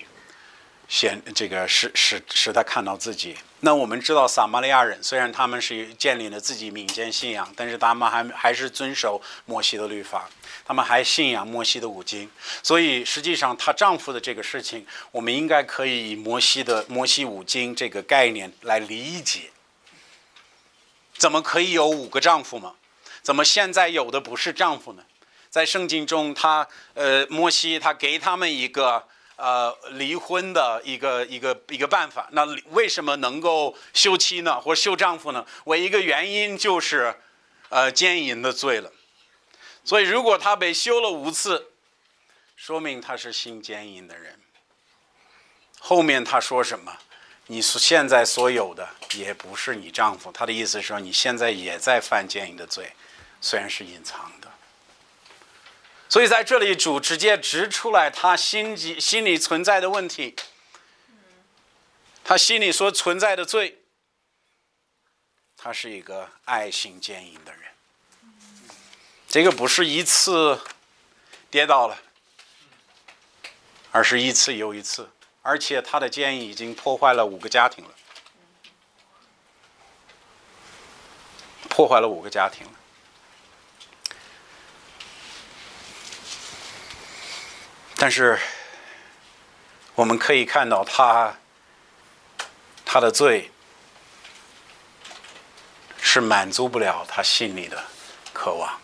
[SPEAKER 1] 使他看到自己。那我们知道撒玛利亚人虽然他们是建立了自己民间信仰，但是他们还是遵守摩西的律法，他们还信仰摩西的5经。所以实际上她丈夫的这个事情，我们应该可以以摩西5经这个概念来理解。怎么可以有5个丈夫吗？怎么现在有的不是丈夫呢？在圣经中摩西他给他们一个离婚的一个办法。那为什么能够休妻呢，或休丈夫呢？唯一一个原因就是奸淫的罪了。所以如果他被休了5次，说明他是性奸淫的人。后面他说什么？你现在所有的也不是你丈夫。他的意思是说你现在也在犯奸淫的罪，虽然是隐藏的。所以在这里主直接指出来他心里存在的问题，他心里所存在的罪，他是一个爱性奸淫的人。这个不是一次跌倒了，而是一次又一次，而且他的奸淫已经破坏了5个家庭了，破坏了5个家庭了。但是我们可以看到他的罪是满足不了他心里的渴望，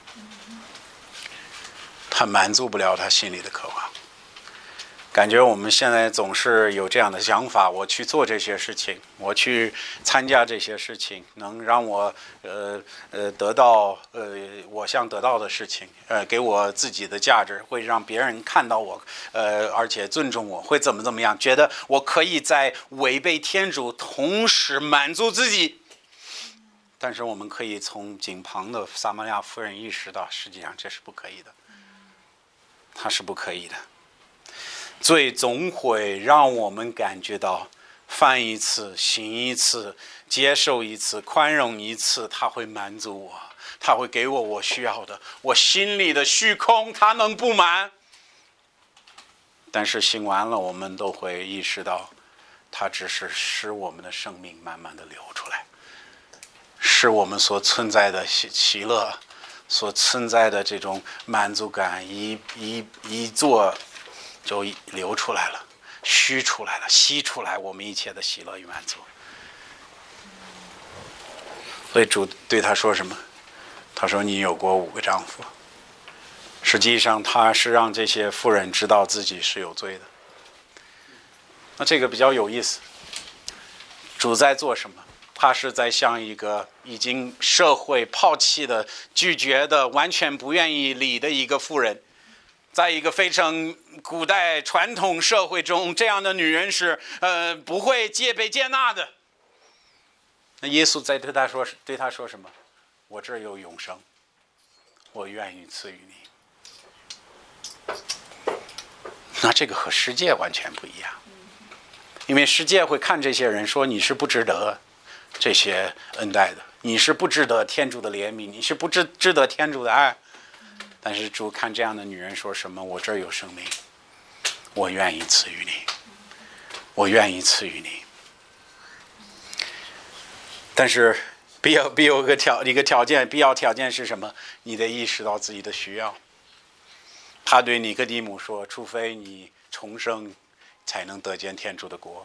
[SPEAKER 1] 他满足不了他心里的渴望。感觉我们现在总是有这样的想法，我去做这些事情，我去参加这些事情，能让我得到我想得到的事情，给我自己的价值，会让别人看到我，而且尊重我，会怎么样，觉得我可以在违背天主同时满足自己。但是我们可以从井旁的撒玛利亚妇人意识到，实际上这是不可以的，它是不可以的。 罪总会让我们感觉到犯一次、行一次、接受一次、宽容一次，他会满足我，他会给我需要的，我心里的虚空他能不满？但是行完了，我们都会意识到，它只是使我们的生命慢慢的流出来，使我们所存在的喜乐，所存在的这种满足感，一做就流出来了，虚出来了，吸出来我们一切的喜乐与满足。所以主对他说什么？他说你有过5个丈夫。实际上他是让这些妇人知道自己是有罪的。那这个比较有意思，主在做什么？他是在向一个已经社会抛弃的、拒绝的、完全不愿意理的一个妇人，在一个非常古代传统社会中，这样的女人是不会被接纳的。那耶稣在对他说什么？我这儿有永生，我愿意赐予你。那这个和世界完全不一样，因为世界会看这些人说你是不值得这些恩待的，你是不值得天主的怜悯，你是不值得天主的爱。但是主看这样的女人说什么？我这儿有生命，我愿意赐予你，我愿意赐予你。但是必有一个条件，必要条件是什么？你得意识到自己的需要。他对尼哥底母说，除非你重生，才能得见天主的国。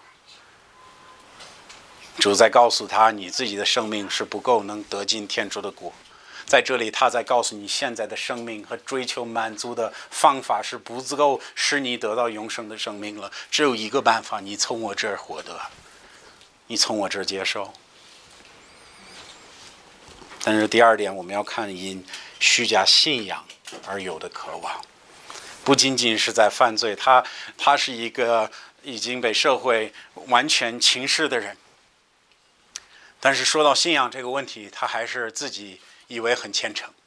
[SPEAKER 1] 主在告诉他，你自己的生命是不够能得进天主的国。在这里他在告诉你，现在的生命和追求满足的方法是不够使你得到永生的生命了。只有一个办法，你从我这儿获得，你从我这儿接受。但是第二点，我们要看因虚假信仰而有的渴望，不仅仅是在犯罪，他是一个已经被社会完全轻视的人，但是说到信仰这个问题，他还是自己以为很虔诚。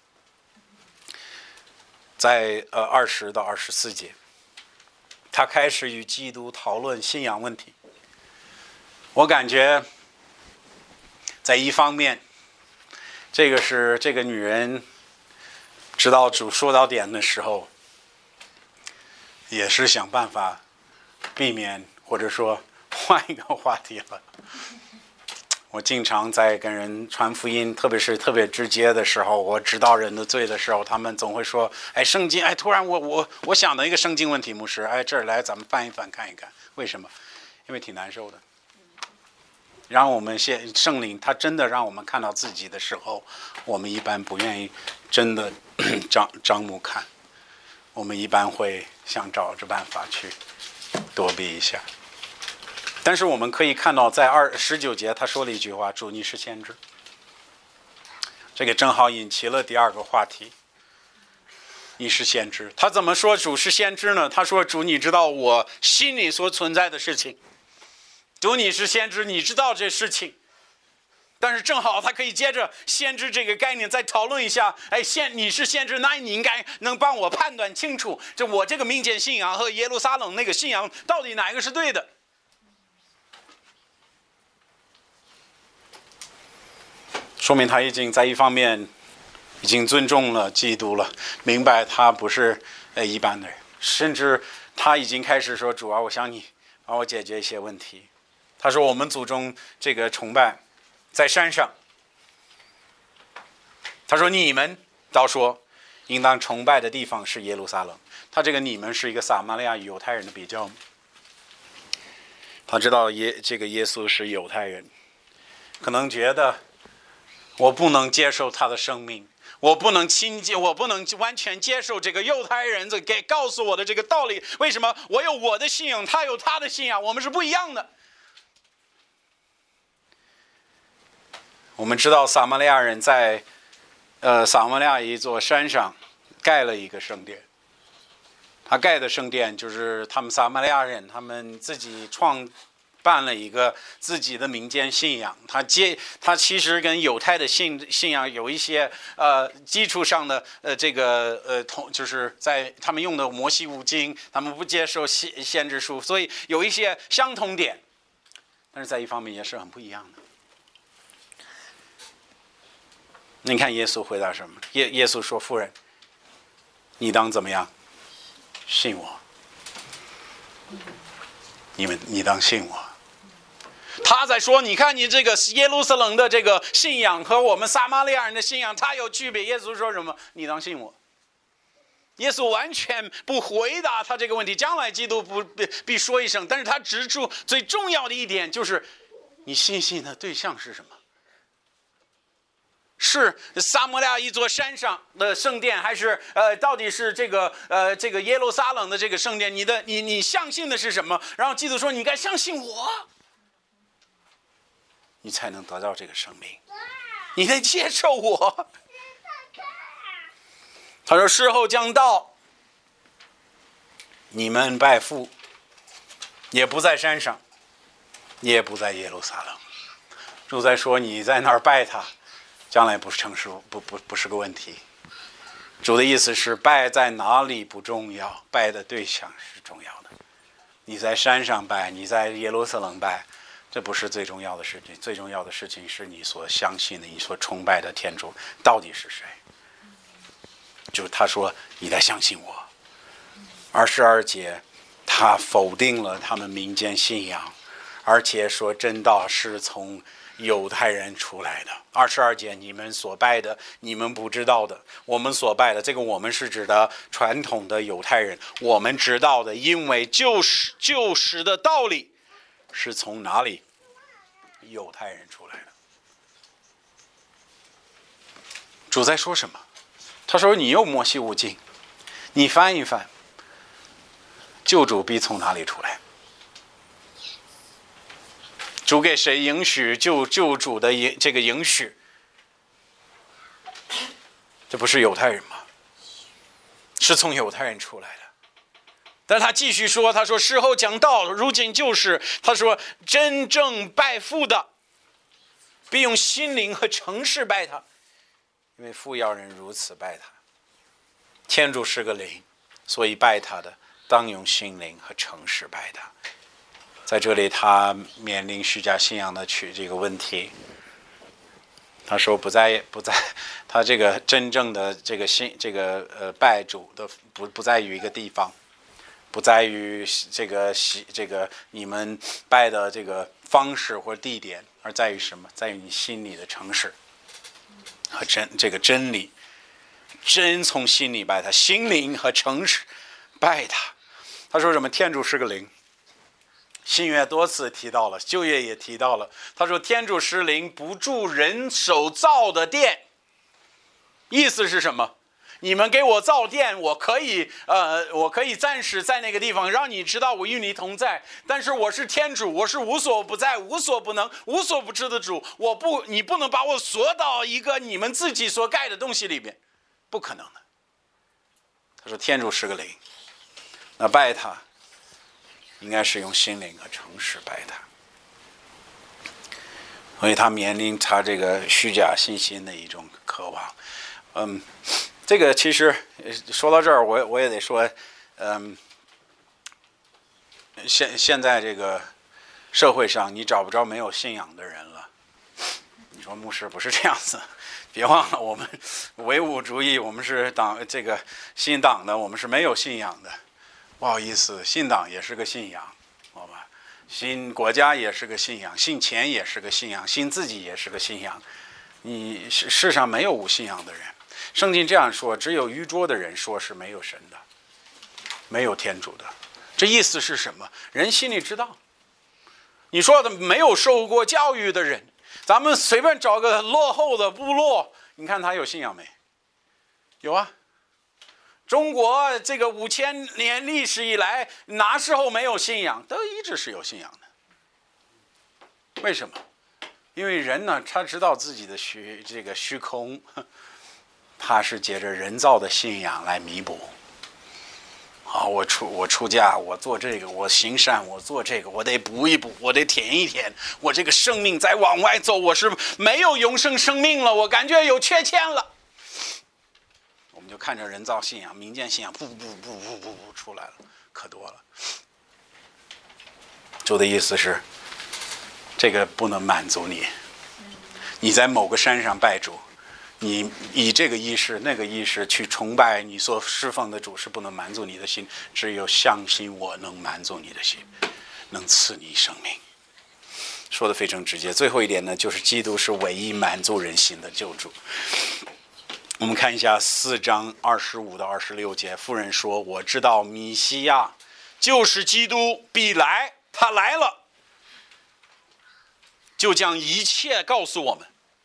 [SPEAKER 1] 在20到24节，他开始与基督讨论信仰问题。我感觉在一方面，这个女人知道主说到点的时候，也是想办法避免或者说换一个话题了。我经常在跟人传福音，特别是特别直接的时候，我知道人的罪的时候，他们总会说，圣经，突然我想到一个圣经问题，牧师，这儿来咱们翻一翻看一看。为什么？因为挺难受的。让我们圣灵他真的让我们看到自己的时候，我们一般不愿意真的张目看，我们一般会想找着办法去躲避一下。但是我们可以看到，在19节他说了一句话：主，你是先知。这个正好引起了第二个话题，你是先知。他怎么说主是先知呢？他说，主，你知道我心里所存在的事情。主，你是先知，你知道这事情。但是正好他可以接着先知这个概念再讨论一下，你是先知，那你应该能帮我判断清楚，我这个民间信仰和耶路撒冷那个信仰到底哪个是对的。说明他已经在一方面已经尊重了基督了，明白他不是一般的人，甚至他已经开始说，主啊，我想你帮我解决一些问题。他说我们祖宗这个崇拜在山上，他说你们倒说应当崇拜的地方是耶路撒冷。他这个你们是一个撒玛利亚犹太人的比较，他知道这个耶稣是犹太人，可能觉得我不能接受他的生命，我不能完全接受这个犹太人给告诉我的这个道理。为什么？我有我的信仰，他有他的信仰，我们是不一样的。我们知道撒玛利亚人在撒玛利亚一座山上盖了一个圣殿，他盖的圣殿就是他们撒玛利亚人他们自己办了一个自己的民间信仰，他其实跟犹太的信仰有一些基础上的就是在他们用的摩西五经，他们不接受先知书，所以有一些相同点，但是在一方面也是很不一样的。你看耶稣回答什么？耶稣说：“妇人，你当怎么样？信我。你当信我。”他在说：“你看，你这个耶路撒冷的这个信仰和我们撒玛利亚人的信仰，它有区别。”耶稣说什么？你当信我。耶稣完全不回答他这个问题。将来基督必说一声，但是他指出最重要的一点就是：你信心的对象是什么？是撒摩利亚一座山上的圣殿，还是到底是这个耶路撒冷的这个圣殿？你相信的是什么？然后基督说：“你该相信我，你才能得到这个生命，你得接受我。”他说：“时候将到，你们拜父，也不在山上，也不在耶路撒冷。”主在说：“你在那儿拜他。”将来不是成熟，不是个问题。主的意思是，拜在哪里不重要，拜的对象是重要的。你在山上拜，你在耶路撒冷拜，这不是最重要的事情。最重要的事情是你所相信的、你所崇拜的天主到底是谁。就他说：“你得相信我。”22节，他否定了他们民间信仰，而且说真道是从犹太人出来的。22节，你们所拜的，你们不知道的，我们所拜的，这个我们是指的传统的犹太人，我们知道的，因为旧时的道理是从哪里？犹太人出来的。主在说什么？他说：“你又摩西五经，你翻一翻，救主必从哪里出来？”主给谁应许救主的这个应许？这不是犹太人吗？是从犹太人出来的。但是他继续说，他说：“时候将到，如今就是。”他说：“真正拜父的，必用心灵和诚实拜他，因为父要人如此拜他。天主是个灵，所以拜他的当用心灵和诚实拜他。”在这里，他面临虚假信仰的这个问题。他说不在，他这个真正的这个拜主的不在于一个地方，不在于这个你们拜的这个方式或地点，而在于什么？在于你心里的诚实和真理，真从心里拜他，心灵和诚实拜他。他说什么？天主是个灵。新约多次提到了，旧约也提到了。他说：“天主是灵，不住人手造的殿。”意思是什么？你们给我造殿，我可以暂时在那个地方，让你知道我与你同在。但是我是天主，我是无所不在、无所不能、无所不知的主。你不能把我锁到一个你们自己所盖的东西里面，不可能的。他说：“天主是个灵，那拜他。”应该是用心灵和诚实拜他，所以他面临他这个虚假信心的一种渴望。这个其实说到这儿，我也得说，现在这个社会上，你找不着没有信仰的人了。你说牧师不是这样子，别忘了我们唯物主义，我们是这个新党的，我们是没有信仰的。不好意思，信党也是个信仰，好吧？信国家也是个信仰，信钱也是个信仰，信自己也是个信仰。你世上没有无信仰的人。圣经这样说：只有愚拙的人说是没有神的，没有天主的。这意思是什么？人心里知道。你说的没有受过教育的人，咱们随便找个落后的部落，你看他有信仰没？有啊。中国这个5000年历史以来，哪时候没有信仰？都一直是有信仰的。为什么？因为人呢，他知道自己的虚空，他是借着人造的信仰来弥补。 啊，我出家，我做这个，我行善，我做这个，我得补一补，我得舔一舔，我这个生命再往外走，我是没有永生生命了，我感觉有缺欠了。我们就看着人造信仰、民间信仰，不出来了，可多了。主的意思是，这个不能满足你。你在某个山上拜主，你以这个仪式那个仪式去崇拜你所侍奉的主，是不能满足你的心，只有相信我能满足你的心，能赐你生命。说的非常直接。最后一点呢，就是基督是唯一满足人心的救主。我们看一下4章25到26节，妇人说：“我知道弥西亚就是基督必来，他来了，就将一切告诉我们。”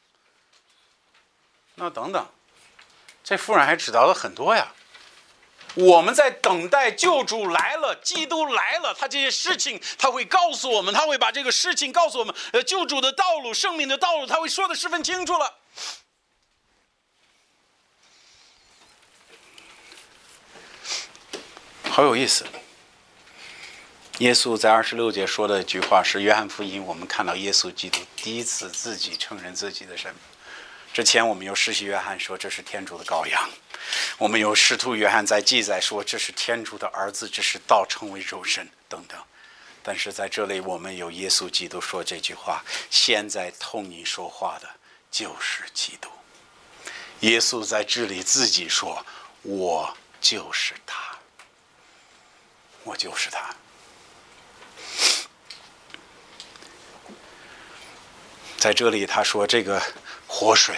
[SPEAKER 1] 那等等，这妇人还知道了很多呀。我们在等待救主来了，基督来了，他这些事情他会告诉我们，他会把这个事情告诉我们，救主的道路、生命的道路，他会说得十分清楚了。好有意思。耶稣在26节说的一句话是约翰福音，我们看到耶稣基督第一次自己承认自己的身份。之前我们有施洗约翰说这是天主的羔羊，我们有使徒约翰在记载说这是天主的儿子，这是道成为肉身等等。但是在这里我们有耶稣基督说这句话，现在同你说话的就是基督。耶稣在这里自己说，我就是他，我就是他。在这里他说这个活水，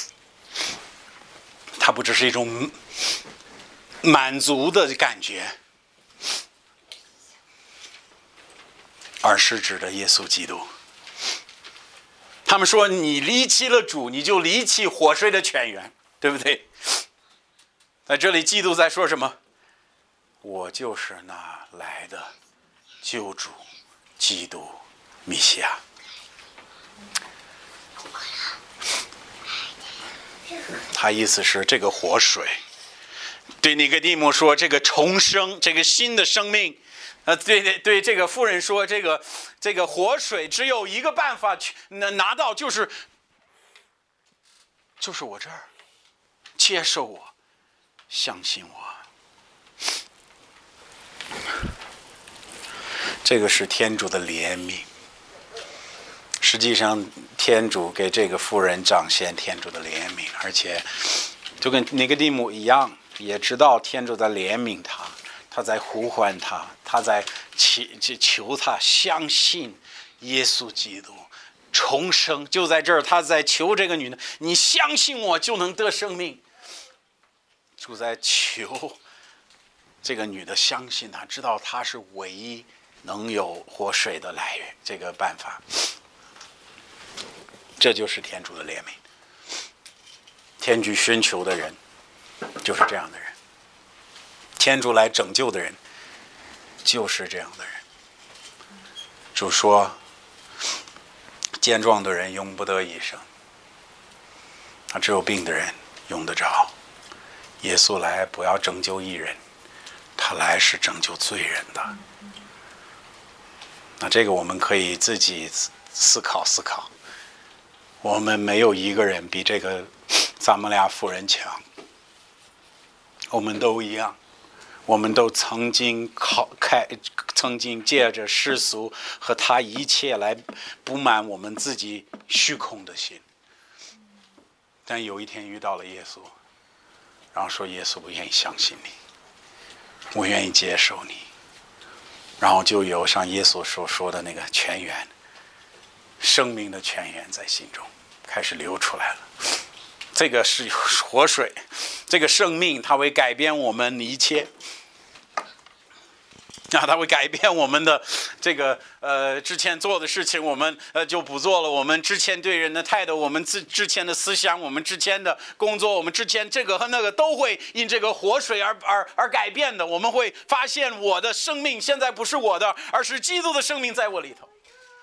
[SPEAKER 1] 它不只是一种满足的感觉，而是指的耶稣基督。他们说你离弃了主，你就离弃活水的泉源，对不对？在这里基督在说什么？我就是那来的救主基督弥西亚。他意思是这个活水，对尼哥底母说这个重生，这个新的生命，对这个妇人说这个活水只有一个办法去拿到，就是我这儿，接受我，相信我。这个是天主的怜悯。实际上天主给这个妇人彰显天主的怜悯，而且就跟尼哥底母一样，也知道天主在怜悯他，他在呼唤他，他在求他相信耶稣基督重生。就在这儿他在求这个女的，你相信我就能得生命。主在求这个女的相信他，知道他是唯一能有活水的来源，这个办法。这就是天主的怜悯。天主寻求的人就是这样的人，天主来拯救的人就是这样的人。主说健壮的人用不得医生，只有病的人用得着。耶稣来不要拯救义人，他来是拯救罪人的。那这个我们可以自己思考。我们没有一个人比这个撒玛利亚妇人强，我们都一样，我们都曾经借着世俗和他一切来补满我们自己虚空的心。但有一天遇到了耶稣，然后说耶稣不愿意相信你，我愿意接受你，然后就有像耶稣所说的那个泉源，生命的泉源在心中开始流出来了。这个是活水，这个生命它会改变我们一切，它会改变我们的这个之前做的事情，我们就不做了。我们之前对人的态度，我们之前的思想，我们之前的工作，我们之前这个和那个都会因这个活水而改变的。我们会发现我的生命现在不是我的，而是基督的生命在我里头。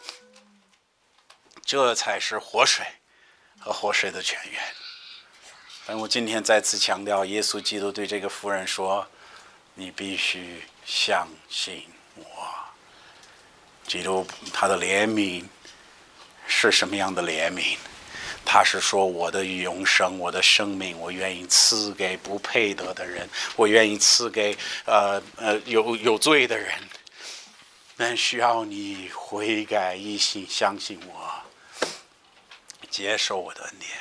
[SPEAKER 1] 这才是活水和活水的泉源。但我今天再次强调，耶稣基督对这个妇人说， 你必须相信我。基督他的怜悯是什么样的怜悯？他是说我的永生，我的生命，我愿意赐给不配得的人，我愿意赐给有罪的人，但需要你悔改，一心相信我，接受我的恩典。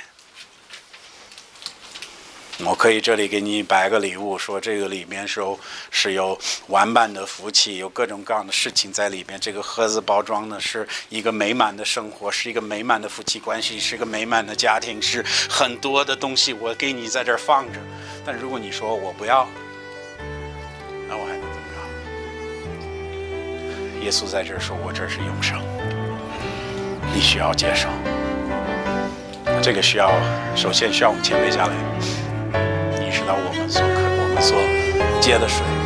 [SPEAKER 1] 我可以这里给你摆个礼物，说这个里面是有玩伴的福气，有各种各样的事情在里面。这个盒子包装呢是一个美满的生活，是一个美满的夫妻关系，是一个美满的家庭，是很多的东西我给你在这儿放着。但如果你说我不要，那我还能怎么着？耶稣在这儿说，我这是永生，你需要接受。这个首先需要我们谦卑下来，意识到我们所接的水